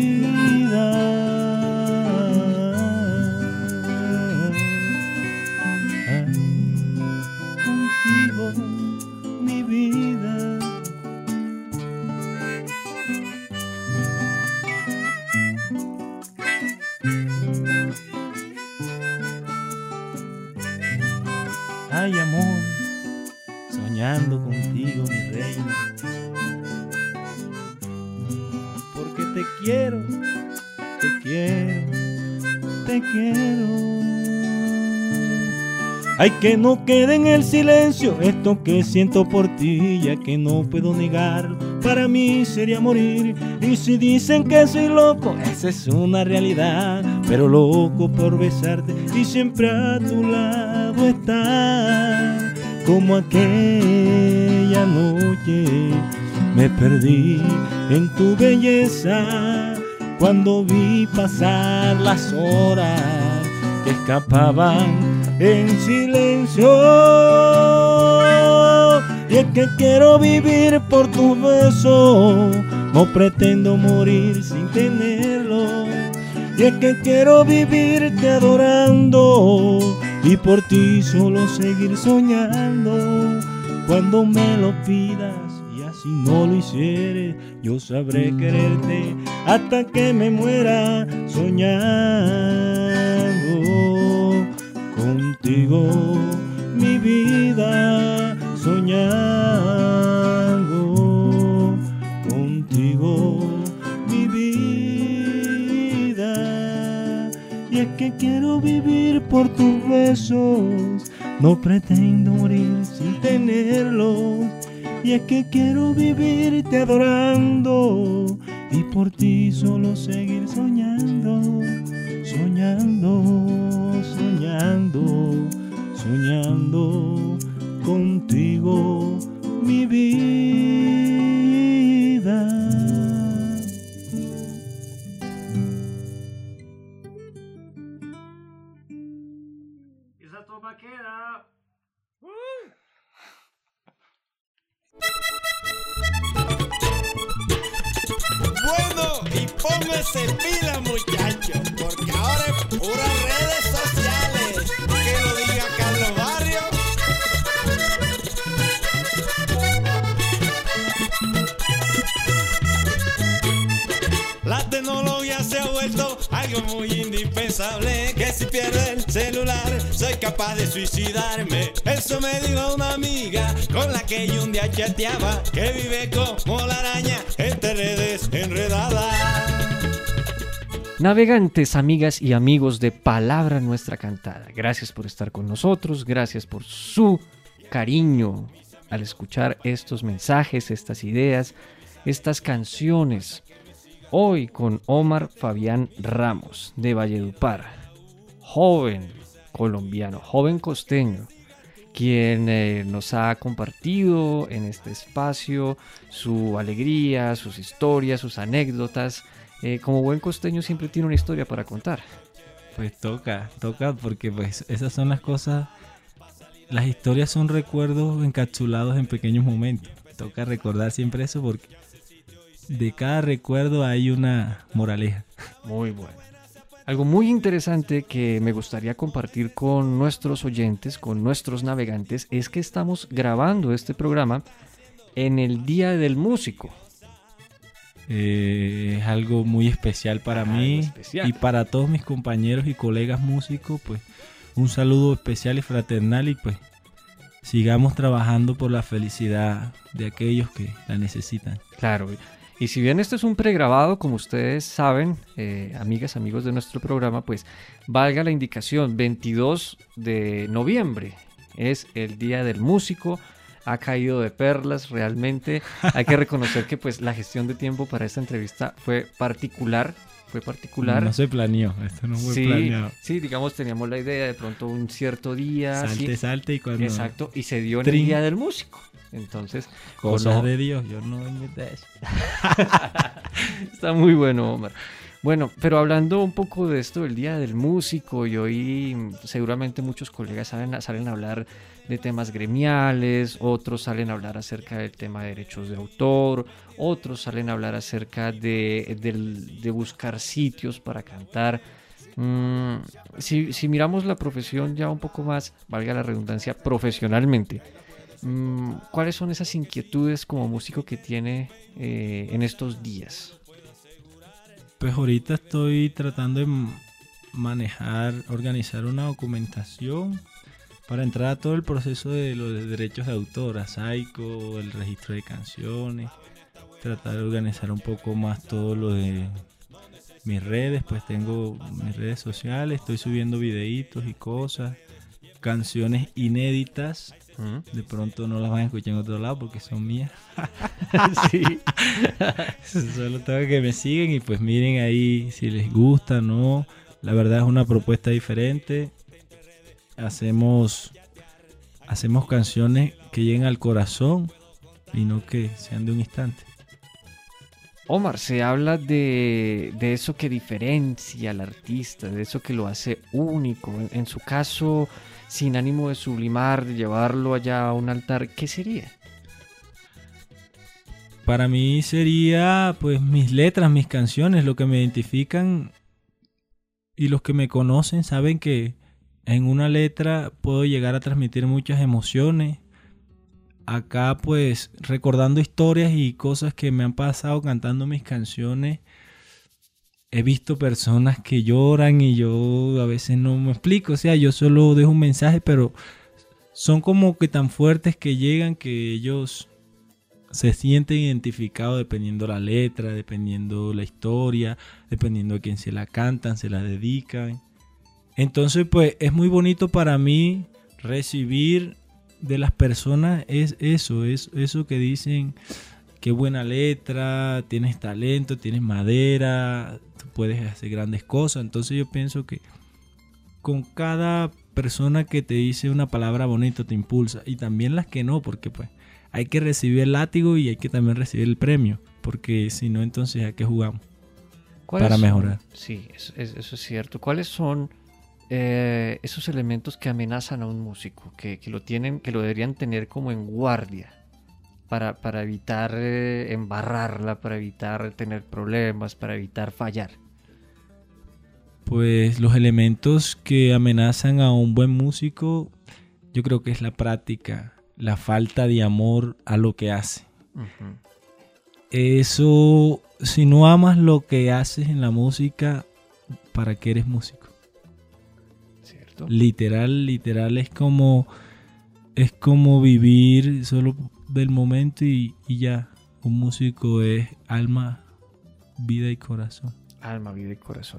Ay, contigo, mi vida. Ay, amor, soñando contigo, mi reina, porque te quiero, te quiero, te quiero. Ay, que no quede en el silencio esto que siento por ti, ya que no puedo negarlo, para mí sería morir. Y si dicen que soy loco, esa es una realidad, pero loco por besarte y siempre a tu lado estar. Como aquella noche me perdí en tu belleza cuando vi pasar las horas que escapaban en silencio. Y es que quiero vivir por tus besos, no pretendo morir sin tenerlo. Y es que quiero vivirte adorando y por ti solo seguir soñando. Cuando me lo pidas y así no lo hicieres, yo sabré quererte hasta que me muera soñando contigo, mi vida, soñando es que quiero vivir por tus besos, no pretendo morir sin tenerlos. Y es que quiero vivirte adorando y por ti solo seguir soñando, soñando, soñando, soñando contigo mi vida. Esa toma queda. Bueno, y póngase pila, muchachos, porque ahora es puras redes sociales. Que lo diga Carlos Barrio. La tecnología se ha vuelto algo muy indispensable, que si pierdo el celular soy capaz de suicidarme. Eso me dijo una amiga con la que yo un día chateaba, que vive como la araña entre redes enredadas. Navegantes, amigas y amigos de Palabra Nuestra Cantada, gracias por estar con nosotros, gracias por su cariño al escuchar estos mensajes, estas ideas, estas canciones. Hoy con Omar Fabián Ramos de Valledupar, joven colombiano, joven costeño, quien eh, nos ha compartido en este espacio su alegría, sus historias, sus anécdotas. Eh, como buen costeño siempre tiene una historia para contar. Pues toca, toca porque pues esas son las cosas, las historias son recuerdos encapsulados en pequeños momentos. Toca recordar siempre eso porque de cada recuerdo hay una moraleja. Muy bueno. Algo muy interesante que me gustaría compartir con nuestros oyentes, con nuestros navegantes, es que estamos grabando este programa en el Día del Músico. Eh, es algo muy especial para Algo mí especial. y para todos mis compañeros y colegas músicos, pues un saludo especial y fraternal y pues sigamos trabajando por la felicidad de aquellos que la necesitan. Claro, y si bien esto es un pregrabado, como ustedes saben, eh, amigas, amigos de nuestro programa, pues valga la indicación, veintidós de noviembre es el Día del Músico. Ha caído de perlas, realmente. Hay que reconocer que pues la gestión de tiempo para esta entrevista fue particular, fue particular. No se planeó, esto no fue sí, planeado. sí, digamos, teníamos la idea de pronto un cierto día. Salte, sí, salte y cuando... exacto, y se dio en Trin. el Día del Músico. Entonces, Cosas con- de Dios, yo no invité eso. Está muy bueno, Omar. Bueno, pero hablando un poco de esto del Día del Músico, y hoy mm, seguramente muchos colegas salen a, salen a hablar de temas gremiales, otros salen a hablar acerca del tema de derechos de autor, otros salen a hablar acerca de, del- de buscar sitios para cantar. Mm, si, si miramos la profesión ya un poco más, valga la redundancia, profesionalmente, mm, ¿cuáles son esas inquietudes como músico que tiene eh, en estos días? Pues ahorita estoy tratando de m- manejar, organizar una documentación para entrar a todo el proceso de los de derechos de autor, a Saico, el registro de canciones, tratar de organizar un poco más todo lo de mis redes, pues tengo mis redes sociales, estoy subiendo videitos y cosas, canciones inéditas, ¿Mm? de pronto no las van a escuchar en otro lado porque son mías. Sí. Solo tengo que me siguen y pues miren ahí si les gusta, ¿no? La verdad es una propuesta diferente. Hacemos, hacemos canciones que lleguen al corazón y no que sean de un instante. Omar, se habla de, de eso que diferencia al artista, de eso que lo hace único. En, en su caso, sin ánimo de sublimar, de llevarlo allá a un altar, ¿qué sería? Para mí sería pues mis letras, mis canciones, lo que me identifican, y los que me conocen saben que en una letra puedo llegar a transmitir muchas emociones. Acá pues recordando historias y cosas que me han pasado cantando mis canciones, he visto personas que lloran y yo a veces no me explico, o sea, yo solo dejo un mensaje, pero son como que tan fuertes que llegan que ellos se sienten identificados dependiendo la letra, dependiendo la historia, dependiendo a quién se la cantan, se la dedican. Entonces, pues es muy bonito para mí recibir de las personas es eso, es eso que dicen, qué buena letra, tienes talento, tienes madera, tú puedes hacer grandes cosas. Entonces yo pienso que con cada persona que te dice una palabra bonita te impulsa, y también las que no, porque pues hay que recibir el látigo y hay que también recibir el premio, porque si no, entonces ¿a qué jugamos? Para son- mejorar. Sí, es- es- eso es cierto. ¿Cuáles son eh, esos elementos que amenazan a un músico, que, que lo tienen, que lo deberían tener como en guardia para, para evitar eh, embarrarla, para evitar tener problemas, para evitar fallar? Pues los elementos que amenazan a un buen músico, yo creo que es la práctica, la falta de amor a lo que hace. Ujú. Eso, si no amas lo que haces en la música, ¿para qué eres músico? ¿Cierto? Literal, literal es como es como vivir solo del momento y, y ya. Un músico es alma, vida y corazón. Alma, vida y corazón.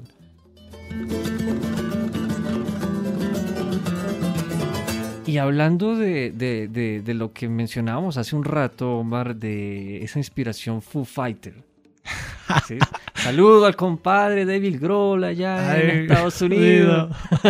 Y hablando de, de- de- de lo que mencionábamos hace un rato, Omar, de esa inspiración Foo Fighter. ¿Sí? Saludo al compadre David Grohl allá Ay, en Estados Unidos.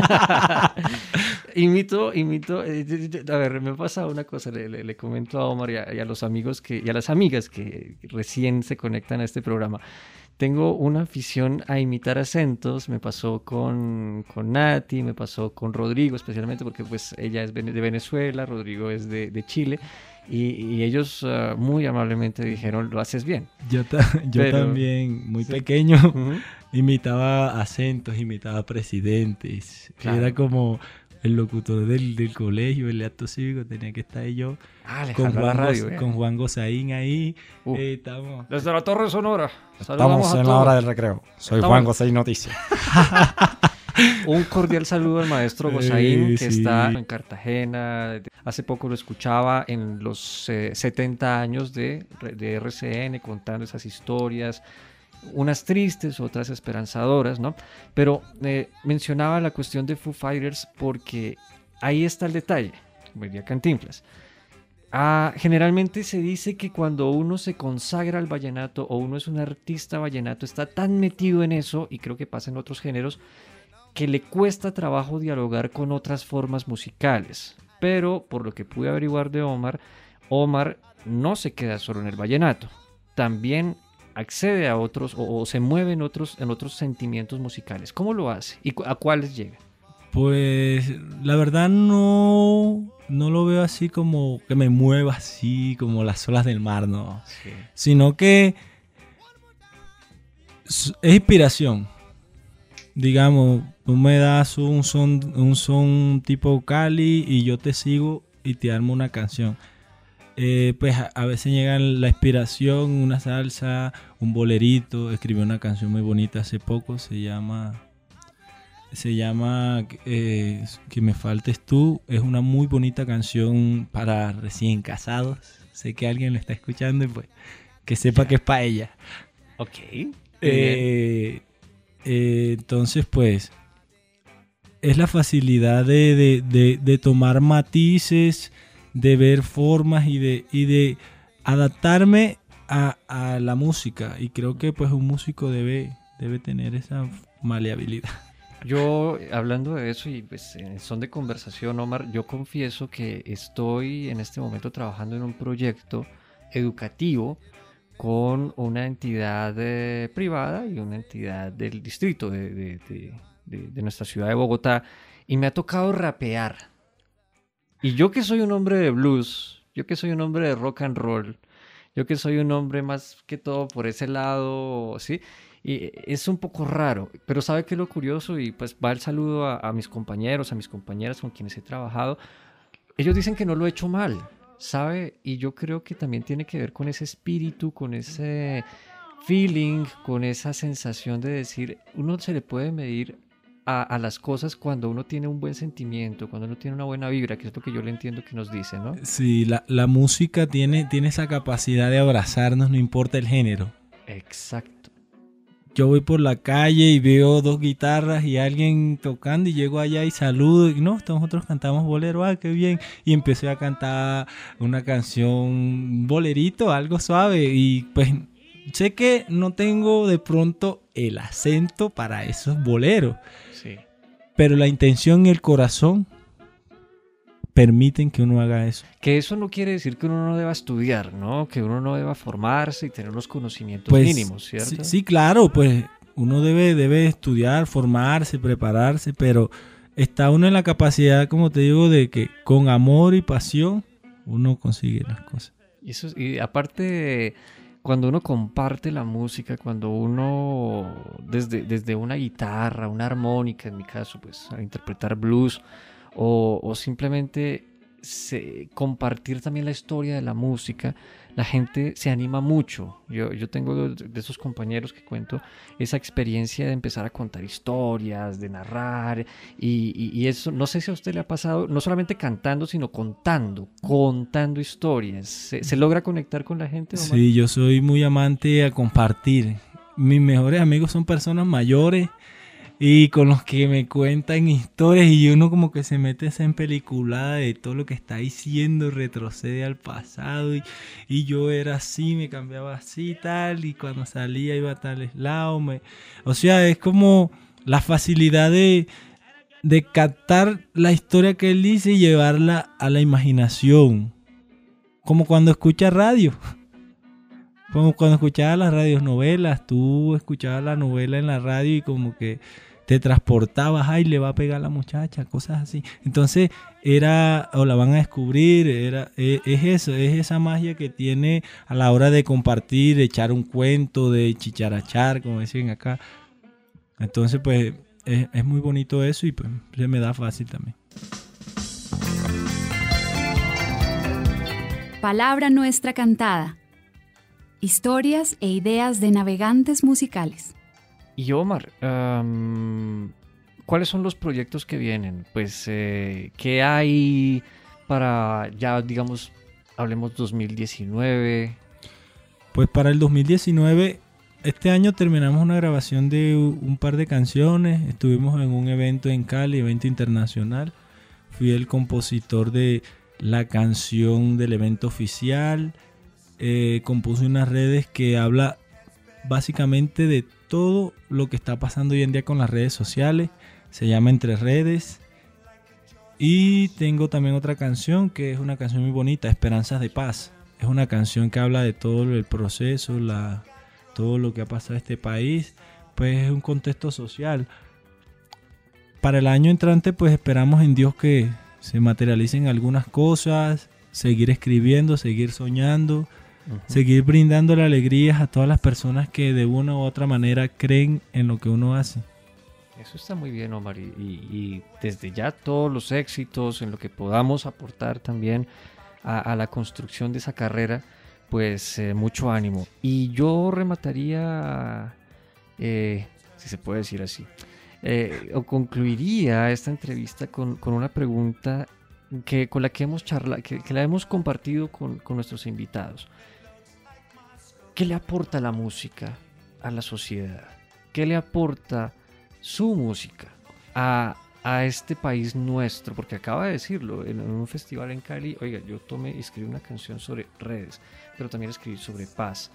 imito, imito. eh, A ver, me pasa una cosa, le, le- le comento a Omar y a, y a los amigos que, y a las amigas que recién se conectan a este programa. Tengo una afición a imitar acentos. Me pasó con, con Nati, me pasó con Rodrigo, especialmente porque pues ella es vene- de Venezuela, Rodrigo es de, de Chile. Y, y ellos ah, muy amablemente dijeron, lo haces bien. Yo, ta- yo Pero- también, muy sí. pequeño, Ujú. imitaba acentos, imitaba presidentes. Claro. Era como el locutor del, del colegio, el acto cívico, tenía que estar ahí yo Ah, le con jaló la Juan, radio. Gos- eh. con Juan Gozaín ahí. Uh. Eh, estamos... Desde la Torre Sonora. Estamos saludamos a en la todos. hora del recreo. Soy Estamos- Juan Gosay Noticias. Un cordial saludo al maestro Gozaín, Eh, que sí. está en Cartagena. Hace poco lo escuchaba en los eh, setenta años de, de R C N contando esas historias, unas tristes, otras esperanzadoras, ¿no? Pero eh, mencionaba la cuestión de Foo Fighters porque ahí está el detalle, como diría Cantinflas. Ah, generalmente se dice que cuando uno se consagra al vallenato o uno es un artista vallenato, está tan metido en eso, y creo que pasa en otros géneros, que le cuesta trabajo dialogar con otras formas musicales. Pero por lo que pude averiguar de Omar, Omar no se queda solo en el vallenato, también accede a otros o, o se mueve en otros, en otros sentimientos musicales. ¿Cómo lo hace? ¿Y cu- a cuáles llega? Pues la verdad no, no lo veo así como que me mueva así como las olas del mar, no. Sino que es es inspiración. Digamos, tú me das un son, un son tipo Cali y yo te sigo y te armo una canción. Eh, pues a, a veces llega la inspiración, una salsa, un bolerito. Escribí una canción muy bonita hace poco, se llama... Se llama eh, Que me faltes tú. Es una muy bonita canción para recién casados. Sé que alguien lo está escuchando y pues que sepa que es para ella. Ok. Eh, eh, entonces pues es la facilidad de, de, de, de tomar matices, de ver formas y de, y de adaptarme a, a la música. Y creo que pues un músico debe, debe tener esa maleabilidad. Yo, hablando de eso y pues en son de conversación, Omar, yo confieso que estoy en este momento trabajando en un proyecto educativo con una entidad eh, privada y una entidad del distrito de, de- de- de- de nuestra ciudad de Bogotá, y me ha tocado rapear. Y yo que soy un hombre de blues, yo que soy un hombre de rock and roll, yo que soy un hombre más que todo por ese lado, ¿sí? Y es un poco raro, pero ¿sabe qué es lo curioso? Y pues va el saludo a, a mis compañeros, a mis compañeras con quienes he trabajado. Ellos dicen que no lo he hecho mal, ¿sabe? Y yo creo que también tiene que ver con ese espíritu, con ese feeling, con esa sensación de decir, uno se le puede medir a, a las cosas cuando uno tiene un buen sentimiento, cuando uno tiene una buena vibra, que es lo que yo le entiendo que nos dice, ¿no? Sí, la, la música tiene, tiene esa capacidad de abrazarnos, no importa el género. Exacto. yo voy por la calle y veo dos guitarras y alguien tocando y llego allá y saludo y no, nosotros cantamos bolero, ah, qué bien, y empecé a cantar una canción, un bolerito, algo suave, y pues sé que no tengo de pronto el acento para esos boleros, Sí. pero la intención y el corazón permiten que uno haga eso. Que eso no quiere decir que uno no deba estudiar, ¿no? Que uno no deba formarse y tener los conocimientos Pues, mínimos, ¿cierto? Sí, sí, claro, pues uno debe, debe estudiar, formarse, prepararse, pero está uno en la capacidad, como te digo, de que con amor y pasión uno consigue las cosas. Y, eso, es- y aparte, cuando uno comparte la música, cuando uno, desde, desde una guitarra, una armónica, en mi caso, pues, a interpretar blues, o, o simplemente se- compartir también la historia de la música, la gente se anima mucho. Yo, yo tengo de, de esos compañeros que cuento esa experiencia de empezar a contar historias, de narrar, y, y- y eso, no sé si a usted le ha pasado, no solamente cantando, sino contando, contando historias. ¿Se, se logra conectar con la gente, Omar? Sí, yo soy muy amante a compartir. Mis mejores amigos son personas mayores y con los que me cuentan historias y uno como que se mete esa empeliculada de todo lo que está diciendo, retrocede al pasado y, y yo era así, me cambiaba así y tal, y cuando salía iba a tales lados. Me... O sea, es como la facilidad de, de captar la historia que él dice y llevarla a la imaginación. Como cuando escuchas radio. Como cuando escuchabas las radionovelas, tú escuchabas la novela en la radio y como que te transportabas, ay, le va a pegar a la muchacha, cosas así. Entonces era, o la van a descubrir, era, es, es eso, es esa magia que tiene a la hora de compartir, de echar un cuento, de chicharachar, como decían acá. Entonces pues es, es muy bonito eso y pues se me da fácil también. Palabra nuestra cantada. Historias e ideas de navegantes musicales. Y Omar, um, ¿cuáles son los proyectos que vienen? Pues, eh, ¿qué hay para, ya digamos, hablemos dos mil diecinueve? Pues para el dos mil diecinueve, este año terminamos una grabación de un par de canciones. Estuvimos en un evento en Cali, evento internacional. Fui el compositor de la canción del evento oficial. Eh, compuse unas redes que habla básicamente de todo lo que está pasando hoy en día con las redes sociales. Se llama Entre Redes. Y tengo también otra canción que es una canción muy bonita, Esperanzas de Paz. Es una canción que habla de todo el proceso, la, todo lo que ha pasado en este país. Pues es un contexto social. Para el año entrante pues esperamos en Dios que se materialicen algunas cosas, seguir escribiendo, seguir soñando, uh-huh. seguir brindándole alegrías a todas las personas que de una u otra manera creen en lo que uno hace. Eso está muy bien, Omar, y, y, y desde ya todos los éxitos en lo que podamos aportar también a, a la construcción de esa carrera, pues eh, mucho ánimo. Y yo remataría, eh, si se puede decir así, eh, o concluiría esta entrevista con, con una pregunta que, con la que hemos charlado, que, que la hemos compartido con, con nuestros invitados. ¿Qué le aporta la música a la sociedad? ¿Qué le aporta su música a, a este país nuestro? Porque acaba de decirlo, en, en un festival en Cali, oiga, yo tomé y escribí una canción sobre redes, pero también escribí sobre paz.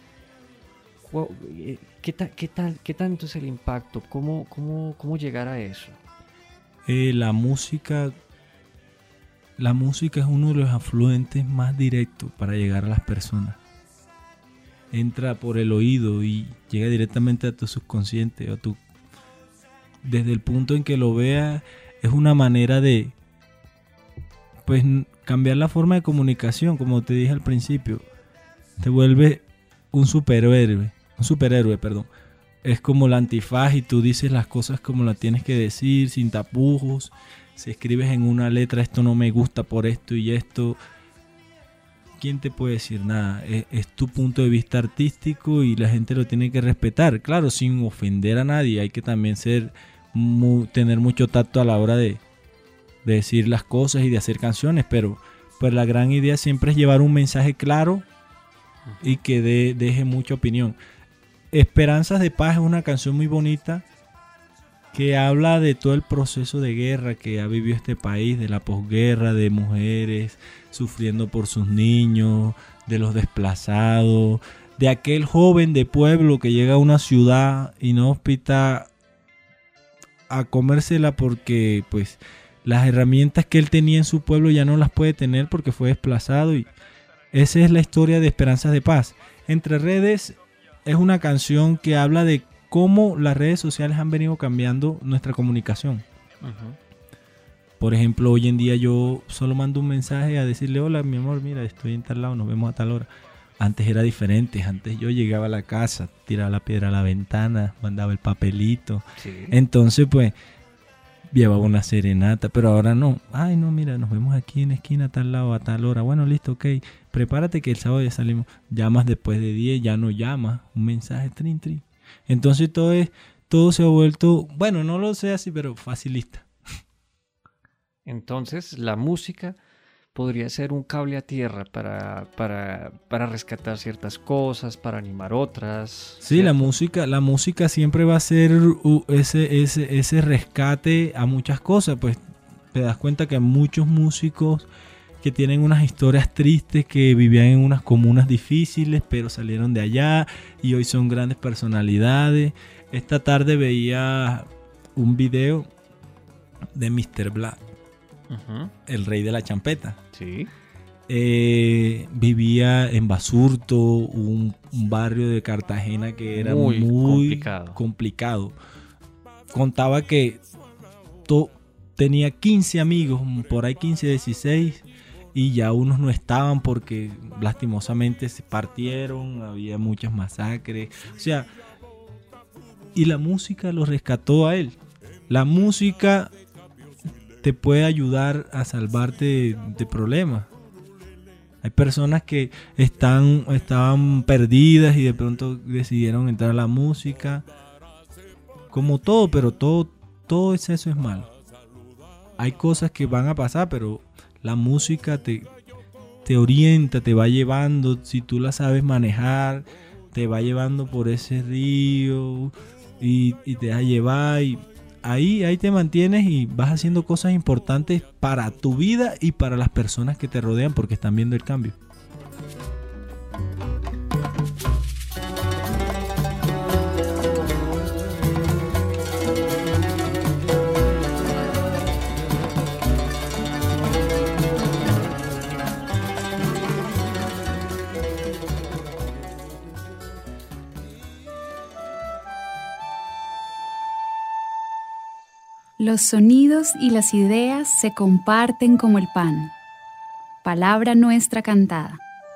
¿Qué, ta, qué, tal, ¿Qué tanto es el impacto? ¿Cómo, cómo, cómo llegar a eso? Eh, la música, la música es uno de los afluentes más directos para llegar a las personas. Entra por el oído y llega directamente a tu subconsciente, a tu, desde el punto en que lo veas, es una manera de pues cambiar la forma de comunicación, como te dije al principio. Te vuelve un superhéroe, un superhéroe, perdón. Es como la antifaz y tú dices las cosas como las tienes que decir, sin tapujos. Si escribes en una letra, esto no me gusta por esto y esto, ¿quién te puede decir nada? Es, es tu punto de vista artístico y la gente lo tiene que respetar. Claro, sin ofender a nadie. Hay que también ser muy, tener mucho tacto a la hora de, de decir las cosas y de hacer canciones. Pero pues la gran idea siempre es llevar un mensaje claro y que de, deje mucha opinión. Esperanzas de Paz es una canción muy bonita que habla de todo el proceso de guerra que ha vivido este país, de la posguerra, de mujeres sufriendo por sus niños, de los desplazados, de aquel joven de pueblo que llega a una ciudad inhóspita a comérsela porque pues las herramientas que él tenía en su pueblo ya no las puede tener porque fue desplazado, y esa es la historia de Esperanzas de Paz. Entre Redes es una canción que habla de cómo las redes sociales han venido cambiando nuestra comunicación. Uh-huh. Por ejemplo, hoy en día yo solo mando un mensaje a decirle: hola, mi amor, mira, estoy en tal lado, nos vemos a tal hora. Antes era diferente. Antes yo llegaba a la casa, tiraba la piedra a la ventana, mandaba el papelito. Sí. Entonces, pues, llevaba una serenata. Pero ahora no. Ay, no, mira, nos vemos aquí en la esquina, a tal lado, a tal hora. Bueno, listo, ok. Prepárate que el sábado ya salimos. Llamas después de diez, ya no llamas. Un mensaje, trin, trin. Entonces todo es, todo se ha vuelto, bueno, no lo sé así, pero facilista. Entonces, la música podría ser un cable a tierra para, para, para rescatar ciertas cosas, para animar otras. Sí, ¿cierto? la música, la música siempre va a ser uh, ese, ese, ese rescate a muchas cosas. Pues te das cuenta que hay muchos músicos que tienen unas historias tristes, que vivían en unas comunas difíciles, pero salieron de allá y hoy son grandes personalidades. Esta tarde veía un video de míster Black. Uh-huh. El rey de la champeta. Sí. Eh, vivía en Basurto, un, un barrio de Cartagena que era muy, muy complicado. complicado. Contaba que to, tenía quince amigos, por ahí quince, dieciséis, y ya unos no estaban porque lastimosamente se partieron, había muchas masacres. O sea, y la música lo rescató a él. La música te puede ayudar a salvarte de, de problemas. Hay personas que están, estaban perdidas y de pronto decidieron entrar a la música. Como todo, pero todo, todo eso es malo. Hay cosas que van a pasar, pero la música te, te orienta, te va llevando. Si tú la sabes manejar, te va llevando por ese río y, y te deja llevar y Ahí, ahí te mantienes y vas haciendo cosas importantes para tu vida y para las personas que te rodean porque están viendo el cambio. Los sonidos y las ideas se comparten como el pan. Palabra nuestra cantada.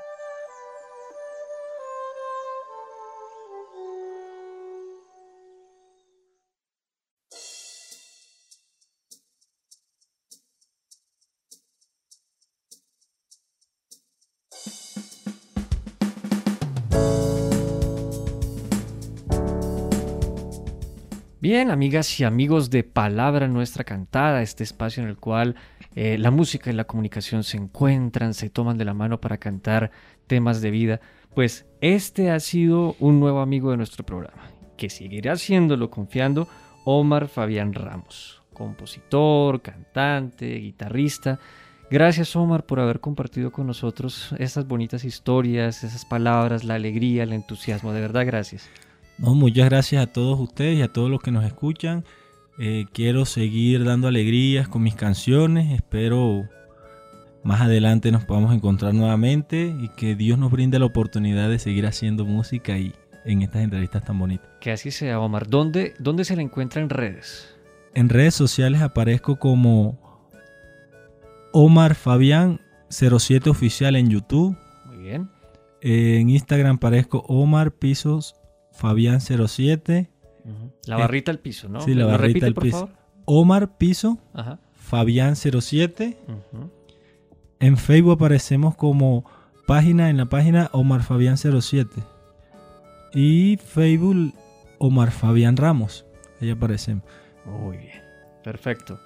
Bien, amigas y amigos de Palabra Nuestra Cantada, este espacio en el cual eh, la música y la comunicación se encuentran, se toman de la mano para cantar temas de vida, pues este ha sido un nuevo amigo de nuestro programa, que seguirá haciéndolo confiando, Omar Fabián Ramos, compositor, cantante, guitarrista. Gracias, Omar, por haber compartido con nosotros estas bonitas historias, esas palabras, la alegría, el entusiasmo, de verdad, gracias. No, muchas gracias a todos ustedes y a todos los que nos escuchan. Eh, quiero seguir dando alegrías con mis canciones. Espero más adelante nos podamos encontrar nuevamente y que Dios nos brinde la oportunidad de seguir haciendo música y en estas entrevistas tan bonitas. Que así sea, Omar. ¿Dónde, dónde se le encuentra en redes? En redes sociales aparezco como Omar Fabián cero siete Oficial en YouTube. Muy bien. Eh, en Instagram aparezco Omar Pisos Fabián cero siete. Uh-huh. La barrita al piso, ¿no? Sí, la barrita repite, al por piso. Favor? Omar Piso, Ajá. Fabián cero siete. Uh-huh. En Facebook aparecemos como página, en la página Omar Fabián cero siete. Y Facebook Omar Fabián Ramos. Ahí aparecemos. Muy bien, perfecto.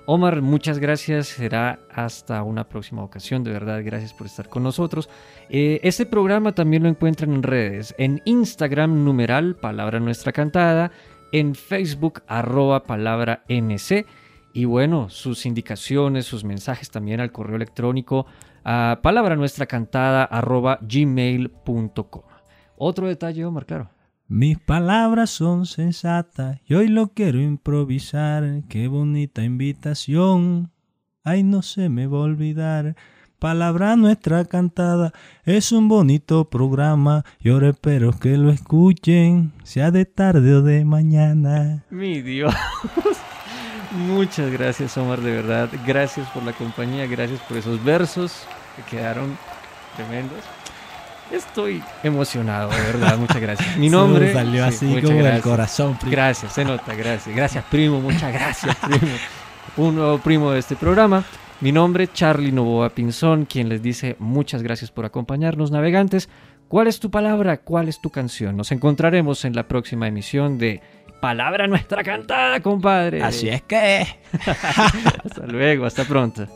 Omar, muchas gracias. Será hasta una próxima ocasión. De verdad, gracias por estar con nosotros. Eh, este programa también lo encuentran en redes. En Instagram, numeral Palabra Nuestra Cantada. En Facebook, arroba Palabra N C. Y bueno, sus indicaciones, sus mensajes también al correo electrónico a palabra nuestra cantada arroba gmail punto com. Otro detalle, Omar, claro. Mis palabras son sensatas y hoy lo quiero improvisar. Qué bonita invitación. Ay, no se me va a olvidar. Palabra Nuestra Cantada es un bonito programa y ahora espero que lo escuchen, sea de tarde o de mañana. Mi Dios. Muchas gracias, Omar, de verdad. Gracias por la compañía, gracias por esos versos que quedaron tremendos. Estoy emocionado, de verdad, muchas gracias. Mi nombre... Se salió sí, así como del corazón. Primo. Gracias, se nota, gracias. Gracias, primo, muchas gracias, primo. Un nuevo primo de este programa. Mi nombre, Charly Novoa Pinzón, quien les dice muchas gracias por acompañarnos, navegantes. ¿Cuál es tu palabra? ¿Cuál es tu canción? Nos encontraremos en la próxima emisión de Palabra Nuestra Cantada, compadre. Así es que... Hasta luego, hasta pronto.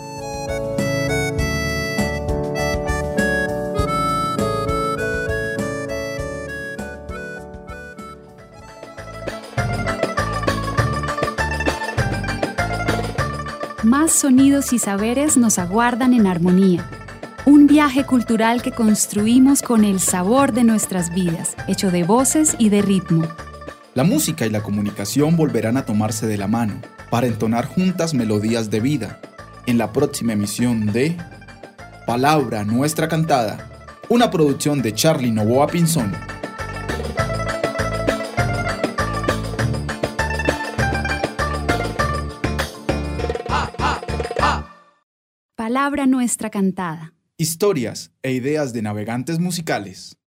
Más sonidos y saberes nos aguardan en armonía. Un viaje cultural que construimos con el sabor de nuestras vidas, hecho de voces y de ritmo. La música y la comunicación volverán a tomarse de la mano para entonar juntas melodías de vida en la próxima emisión de Palabra Nuestra Cantada, una producción de Charly Novoa Pinzón. Palabra Nuestra Cantada. Historias e ideas de navegantes musicales.